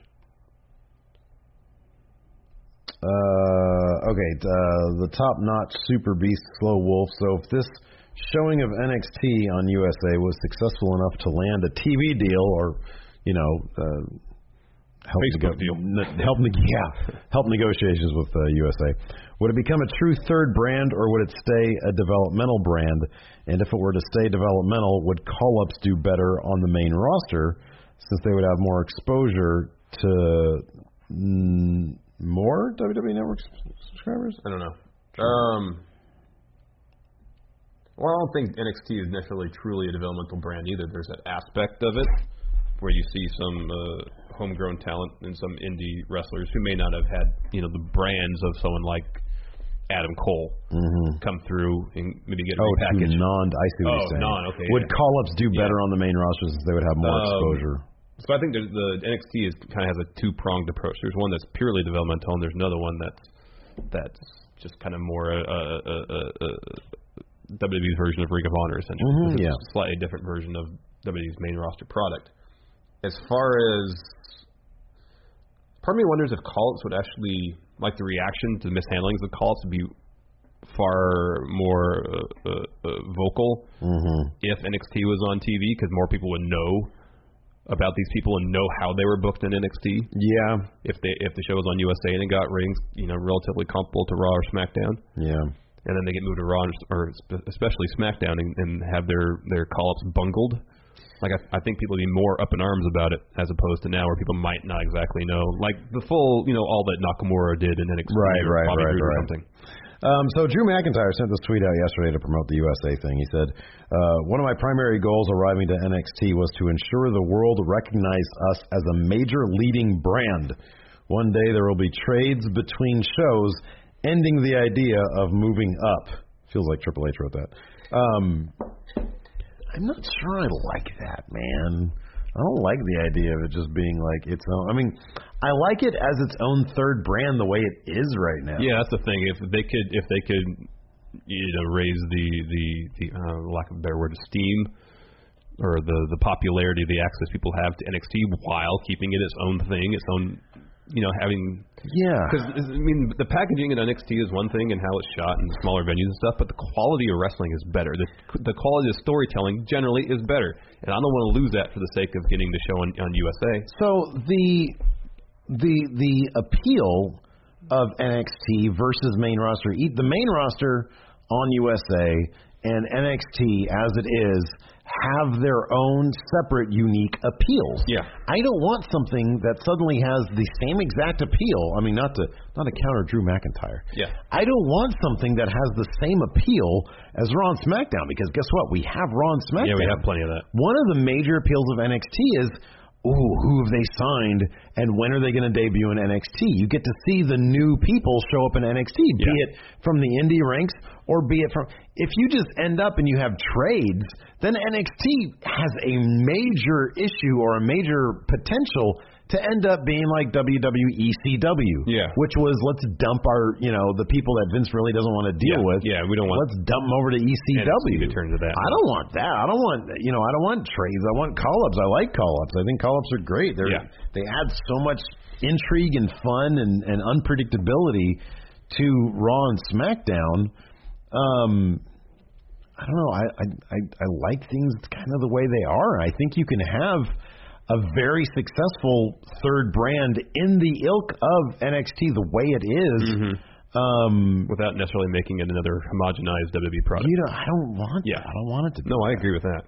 S3: Uh, okay, uh, the top-notch Super Beast Slow Wolf. So if this showing of N X T on U S A was successful enough to land a T V deal, or you know, uh, help
S5: Facebook
S3: nego-
S5: deal,
S3: ne- help ne- yeah, help negotiations with uh, U S A, would it become a true third brand, or would it stay a developmental brand? And if it were to stay developmental, would call-ups do better on the main roster, since they would have more exposure to mm, more W W E Network subscribers?
S5: I don't know. Um. Well, I don't think N X T is necessarily truly a developmental brand either. There's that aspect of it where you see some uh, homegrown talent and some indie wrestlers who may not have had, you know, the brands of someone like Adam Cole
S3: mm-hmm.
S5: come through and maybe get
S3: oh,
S5: repackaged.
S3: non, I see what
S5: oh,
S3: you're saying.
S5: non, okay.
S3: Would
S5: yeah.
S3: call-ups do better
S5: yeah.
S3: on the main roster since they would have more
S5: um,
S3: exposure?
S5: So I think the, the N X T is kind of has a two-pronged approach. There's one that's purely developmental, and there's another one that's that's just kind of more a, a, a, a, a W W E's version of Ring of Honor, essentially.
S3: Mm-hmm,
S5: it's
S3: yeah.
S5: a slightly different version of W W E's main roster product. As far as part of me wonders if call-ups would actually, like the reaction to mishandlings of call-ups would be far more uh, uh, uh, vocal
S3: mm-hmm.
S5: if N X T was on T V, because more people would know about these people and know how they were booked in N X T.
S3: Yeah.
S5: If they if the show was on U S A and it got ratings, you know, relatively comparable to Raw or SmackDown.
S3: Yeah.
S5: And then they get moved to Raw or especially SmackDown and, and have their their call-ups bungled. Like I, I think people would be more up in arms about it as opposed to now where people might not exactly know, like the full, you know, all that Nakamura did in N X T
S3: right,
S5: or
S3: right,
S5: Bobby
S3: right,
S5: Roode
S3: right.
S5: or something.
S3: Um, so Drew McIntyre sent this tweet out yesterday to promote the U S A thing. He said, uh, one of my primary goals arriving to N X T was to ensure the world recognized us as a major leading brand. One day there will be trades between shows, ending the idea of moving up. Feels like Triple H wrote that. Um, I'm not sure I like that, man. I don't like the idea of it just being like its own. I mean, I like it as its own third brand the way it is right now.
S5: Yeah, that's the thing. If they could, if they could, you know, raise the the, the uh, lack of a better word, esteem or the the popularity, the access people have to N X T while keeping it its own thing, its own, you know, having.
S3: Yeah.
S5: Because I mean, the packaging at N X T is one thing and how it's shot in smaller venues and stuff, but the quality of wrestling is better. The the quality of storytelling generally is better, and I don't want to lose that for the sake of getting the show on, on U S A.
S3: So the the the appeal of N X T versus main roster, the main roster on U S A and N X T as it is have their own separate unique appeals.
S5: Yeah.
S3: I don't want something that suddenly has the same exact appeal. I mean, not to not to counter Drew McIntyre.
S5: Yeah.
S3: I don't want something that has the same appeal as Raw and SmackDown, because guess what? We have Raw and SmackDown.
S5: Yeah, we have plenty of that.
S3: One of the major appeals of N X T is, ooh, who have they signed and when are they going to debut in N X T? You get to see the new people show up in N X T, be
S5: Yeah.
S3: it from the indie ranks or be it from... If you just end up and you have trades, then N X T has a major issue or a major potential to end up being like W W E C W,
S5: Yeah.
S3: which was let's dump our, you know, the people that Vince really doesn't want to deal
S5: Yeah.
S3: with.
S5: Yeah, we don't want
S3: Let's dump them over to E C W.
S5: N X T to turn to that.
S3: I don't want that. I don't want, you know, I don't want trades. I want call-ups. I like call-ups. I think call-ups are great. They're
S5: Yeah.
S3: they add so much intrigue and fun and, and unpredictability to Raw and SmackDown. Um, I don't know. I, I I I like things kind of the way they are. I think you can have a very successful third brand in the ilk of N X T the way it is.
S5: Mm-hmm.
S3: Um,
S5: without necessarily making it another homogenized W W E product.
S3: you know, I don't want
S5: Yeah.
S3: that. I don't want it to be.
S5: No, I
S3: that.
S5: agree with that.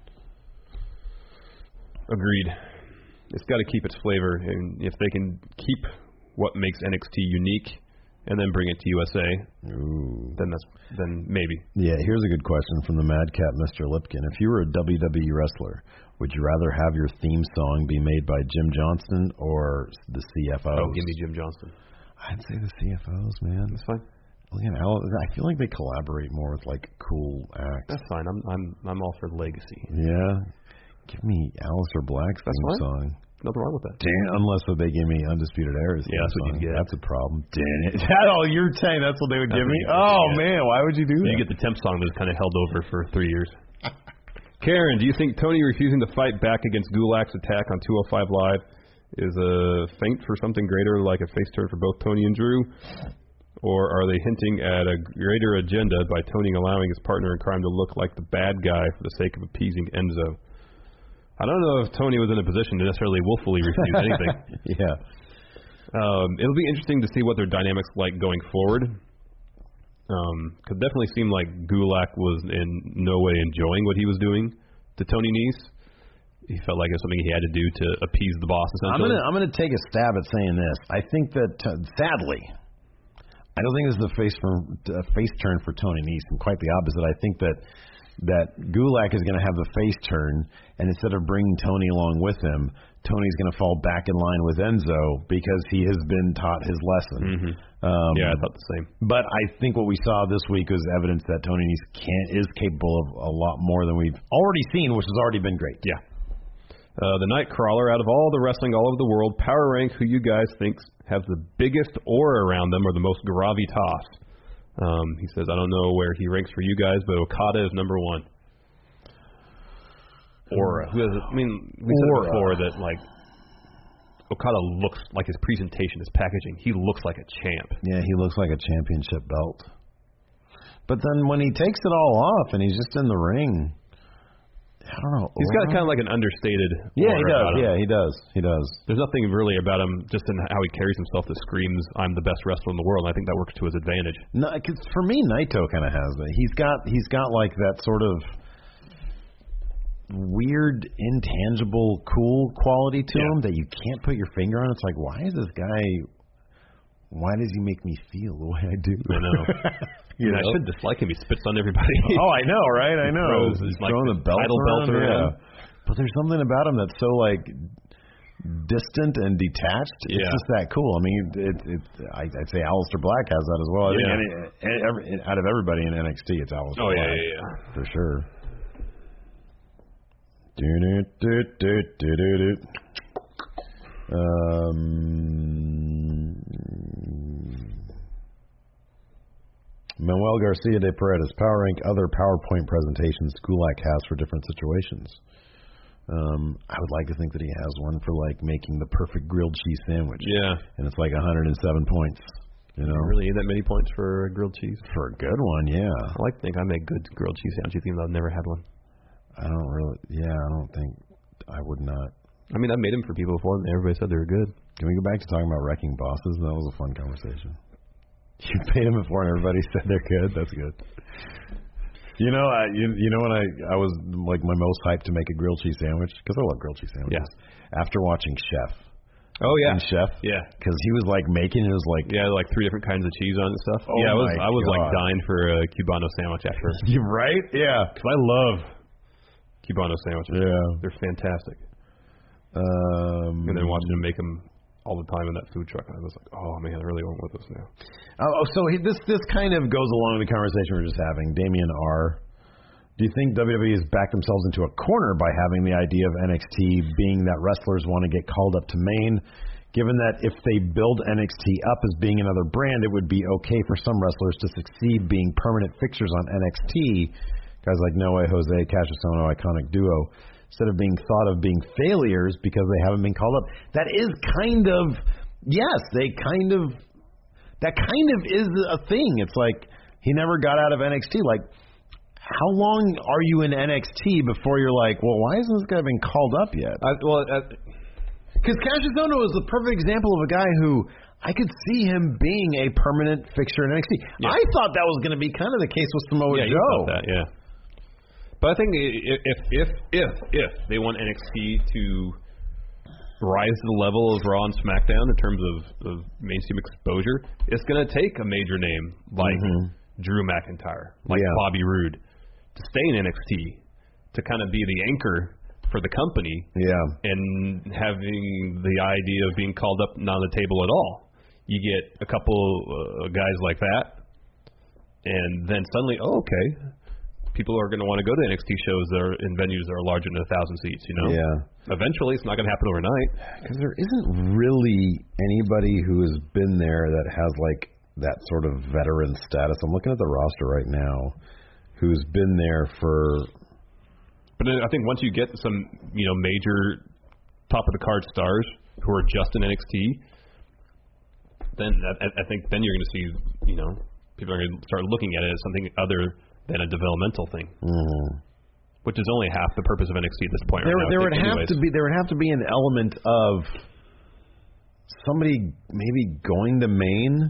S5: Agreed. It's got to keep its flavor, and if they can keep what makes N X T unique and then bring it to U S A,
S3: Ooh.
S5: then that's then maybe.
S3: Yeah, here's a good question from the Madcap, Mister Lipkin. If you were a W W E wrestler, would you rather have your theme song be made by Jim Johnston or the C F Os?
S5: Oh, give me Jim Johnston.
S3: I'd say the C F Os, man.
S5: That's fine.
S3: Look at Al- I feel like they collaborate more with like cool acts.
S5: That's fine. I'm I'm I'm all for legacy.
S3: Yeah. Give me Aleister Black's
S5: That's
S3: theme
S5: fine.
S3: song.
S5: Nothing wrong with that.
S3: Damn, unless that they give me Undisputed Era's
S5: Yeah, that's what
S3: theme
S5: you
S3: song.
S5: get.
S3: That's a problem. Damn it. That all you're saying that's what they would
S5: That's
S3: give
S5: what
S3: me?
S5: you-
S3: Oh,
S5: yeah.
S3: man, why would you do that?
S5: You get the temp song that's kind of held over for three years. Karen, do you think Tony refusing to fight back against Gulak's attack on two oh five Live is a feint for something greater, like a face turn for both Tony and Drew? Or are they hinting at a greater agenda by Tony allowing his partner in crime to look like the bad guy for the sake of appeasing Enzo? I don't know if Tony was in a position to necessarily willfully refuse anything.
S3: Yeah.
S5: Um, it'll be interesting to see what their dynamics like going forward. Um, could definitely seem like Gulak was in no way enjoying what he was doing to Tony Nese. He felt like it was something he had to do to appease the boss.
S3: I'm
S5: Essentially,
S3: gonna I'm gonna take a stab at saying this. I think that uh, sadly, I don't think this is a face for a face turn for Tony Nese. And quite the opposite. I think that that Gulak is going to have the face turn, and instead of bringing Tony along with him, Tony's going to fall back in line with Enzo because he has been taught his lesson.
S5: Mhm.
S3: Um,
S5: yeah, I thought the same.
S3: But I think what we saw this week was evidence that Tony Nese can is capable of a lot more than we've already seen, which has already been great.
S5: Yeah. Uh, the Nightcrawler, out of all the wrestling all over the world, power rank who you guys think has the biggest aura around them or the most gravitas. Um, he says, I don't know where he ranks for you guys, but Okada is number one. Aura. Who has? I mean, we said
S3: Aura.
S5: before that like Okada looks like his presentation, his packaging. He looks like a champ.
S3: Yeah, he looks like a championship belt. But then when he takes it all off and he's just in the ring, I don't know.
S5: He's got kind of like an understated.
S3: Yeah, he
S5: aura
S3: does.
S5: about him.
S3: Yeah, he does. He does.
S5: There's nothing really about him, just in how he carries himself, that screams, "I'm the best wrestler in the world." And I think that works to his advantage.
S3: No, 'cause for me, Naito kind of has that. He's got he's got like that sort of weird, intangible, cool quality to
S5: Yeah.
S3: him that you can't put your finger on. It's like, why is this guy? Why does he make me feel the way I do?
S5: I know.
S3: you
S5: And
S3: know?
S5: I should dislike him. He spits on everybody.
S3: Oh, I know, right? I know.
S5: Throws his,
S3: He's
S5: like,
S3: throwing the belt
S5: title
S3: around,
S5: belt around.
S3: yeah. But there's something about him that's so like distant and detached. It's
S5: Yeah.
S3: just that cool. I mean, it, it, I, I'd say Aleister Black has that as well. I
S5: Yeah.
S3: think any, any, every, out of everybody in N X T, it's Aleister
S5: Oh,
S3: Black.
S5: yeah, yeah, yeah.
S3: For sure. Do, do, do, do, do, do, do. Um, Manuel Garcia de Paredes, Power Rank other PowerPoint presentations Gulak has for different situations. Um, I would like to think that he has one for like making the perfect grilled cheese sandwich.
S5: Yeah.
S3: And it's like one hundred seven points. You know,
S5: You really need that many points for grilled cheese?
S3: for a good one, yeah.
S5: I like to think I make good grilled cheese sandwiches, even though I've never had one.
S3: I don't really, yeah, I don't think I would not.
S5: I mean, I made them for people before, and everybody said they were good.
S3: Can we go back to talking about wrecking bosses? That was a fun conversation. You paid them before, and everybody said they're good. That's good. You know, I you, you know when I I was like my most hyped to make a grilled cheese sandwich because I love grilled cheese sandwiches.
S5: Yeah.
S3: After watching Chef.
S5: Oh yeah,
S3: And Chef.
S5: yeah,
S3: Because he was like making it was like
S5: yeah, like three different kinds of cheese on it and stuff.
S3: Oh,
S5: yeah, I was
S3: my
S5: I was like
S3: God.
S5: dying for a Cubano sandwich after.
S3: you right? Yeah.
S5: Because I love Cubano sandwiches.
S3: Yeah.
S5: They're fantastic.
S3: Um,
S5: And then watching him make them all the time in that food truck, I was like, oh man, I really want one of those now.
S3: Oh, so he, this this kind of goes along with the conversation we we're just having. Damian R. Do you think W W E has backed themselves into a corner by having the idea of N X T being that wrestlers want to get called up to main? Given that if they build N X T up as being another brand, it would be okay for some wrestlers to succeed being permanent fixtures on N X T. Guys like Noe, Jose, Cassius Ohno, iconic duo, instead of being thought of being failures because they haven't been called up. That is kind of, yes, they kind of, that kind of is a thing. It's like he never got out of N X T. Like, how long are you in N X T before you're like, well, why hasn't this guy been called up yet?
S5: I, well, I,
S3: Because Cassius Ohno is the perfect example of a guy who I could see him being a permanent fixture in N X T.
S5: Yeah.
S3: I thought that was going to be kind of the case with Samoa
S5: yeah, you
S3: Joe.
S5: thought that, yeah. But I think i- if if if if they want N X T to rise to the level of Raw and SmackDown in terms of, of mainstream exposure, it's going to take a major name like
S3: Mhm.
S5: Drew McIntyre, like
S3: Yeah.
S5: Bobby Roode, to stay in N X T, to kind of be the anchor for the company,
S3: Yeah.
S5: and having the idea of being called up not on the table at all. You get a couple uh, guys like that, and then suddenly, oh, okay, people are going to want to go to N X T shows that are in venues that are larger than a thousand seats. You know,
S3: Yeah.
S5: eventually it's not going to happen overnight.
S3: Because there isn't really anybody who has been there that has like that sort of veteran status. I'm looking at the roster right now, who's been there for.
S5: But then I think once you get some, you know, major top of the card stars who are just in N X T, then I, I think then you're going to see, you know, people are going to start looking at it as something other than a developmental thing,
S3: Mm.
S5: which is only half the purpose of N X T at this point.
S3: There,
S5: right now,
S3: there
S5: I
S3: would
S5: think,
S3: have
S5: anyways.
S3: to be there would have to be an element of somebody maybe going to Maine,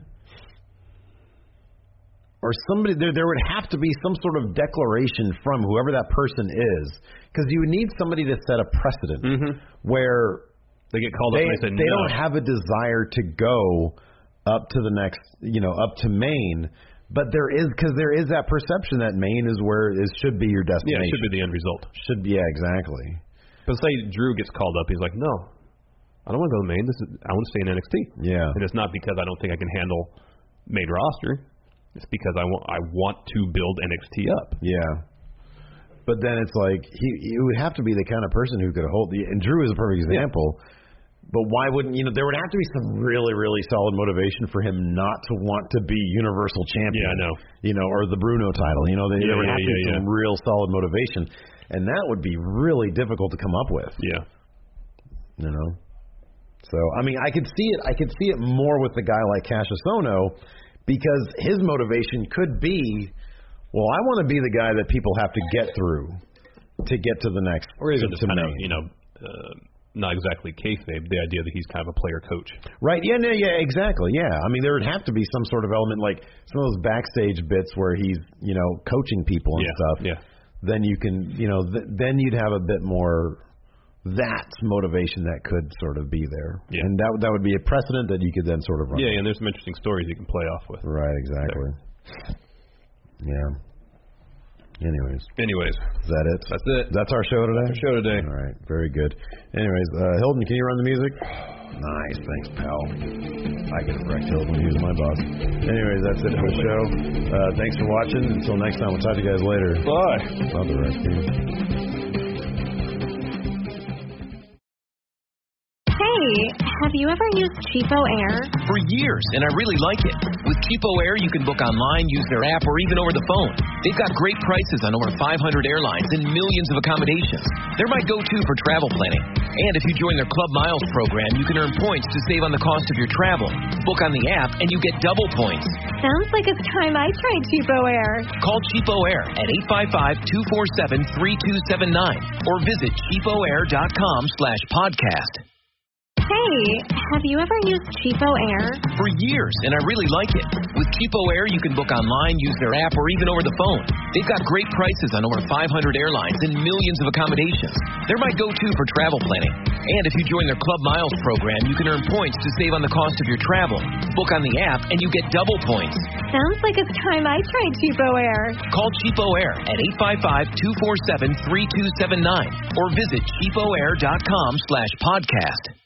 S3: or somebody there. There would have to be some sort of declaration from whoever that person is, because you would need somebody to set a precedent
S5: Mhm.
S3: where
S5: They get called
S3: they,
S5: up and they say
S3: they
S5: no.
S3: don't have a desire to go up to the next, you know, up to Maine. But there is, because there is that perception that Maine is where it should be your
S5: yeah,
S3: destination.
S5: it should be the end result.
S3: Should be, yeah, exactly.
S5: But say Drew gets called up, he's like, no, I don't want to go to Maine. This is, I want to stay in N X T.
S3: Yeah.
S5: And it's not because I don't think I can handle main roster. It's because I want I want to build N X T up.
S3: Yeah. But then it's like he, he would have to be the kind of person who could hold the. And Drew is a perfect example. But why wouldn't, you know, there would have to be some really, really solid motivation for him not to want to be Universal Champion.
S5: Yeah, I know.
S3: You know, or the Bruno title. You know, there,
S5: Yeah,
S3: there would
S5: yeah,
S3: have to be
S5: yeah,
S3: some
S5: yeah.
S3: real solid motivation. And that would be really difficult to come up with.
S5: Yeah.
S3: You know? So, I mean, I could see it. I could see it more with the guy like Cassius Ohno, because his motivation could be, well, I want to be the guy that people have to get through to get to the next.
S5: Or even
S3: to,
S5: just
S3: to
S5: kind of,
S3: Maine.
S5: you know, uh, not exactly kayfabe, the idea that he's kind of a player coach.
S3: Right? Yeah, no, yeah, exactly. Yeah, I mean, there would have to be some sort of element, like some of those backstage bits where he's, you know, coaching people and
S5: yeah,
S3: stuff.
S5: Yeah.
S3: Then you can, you know, th- then you'd have a bit more that motivation that could sort of be there,
S5: yeah.
S3: and that that would be a precedent that you could then sort of run.
S5: Yeah, and there's some interesting stories you can play off with.
S3: Right. Exactly. There. Yeah. Anyways.
S5: Anyways.
S3: Is that it?
S5: That's it.
S3: That's our show today?
S5: That's our show today.
S3: All right. Very good. Anyways, uh, Hilton, can you run the music? Nice. Thanks, pal. I get a wrecked Hilton. He's my boss. Anyways, that's it for the show. Uh, thanks for watching. Until next time, we'll talk to you guys later.
S5: Bye.
S3: Love the rest of you.
S1: Hey, have you ever used Cheapo Air?
S2: For years, and I really like it. With Cheapo Air, you can book online, use their app, or even over the phone. They've got great prices on over five hundred airlines and millions of accommodations. They're my go-to for travel planning. And if you join their Club Miles program, you can earn points to save on the cost of your travel. Book on the app, and you get double points.
S1: Sounds like it's time I tried Cheapo Air.
S2: Call Cheapo Air at eight five five, two four seven, three two seven nine or visit cheapoair.com slash podcast.
S1: Hey, have you ever used Cheapo Air?
S2: For years, and I really like it. With Cheapo Air, you can book online, use their app, or even over the phone. They've got great prices on over five hundred airlines and millions of accommodations. They're my go-to for travel planning. And if you join their Club Miles program, you can earn points to save on the cost of your travel. Book on the app, and you get double points.
S1: Sounds like it's time I tried Cheapo Air.
S2: Call Cheapo Air at eight five five, two four seven, three two seven nine or visit cheapoair.com slash podcast.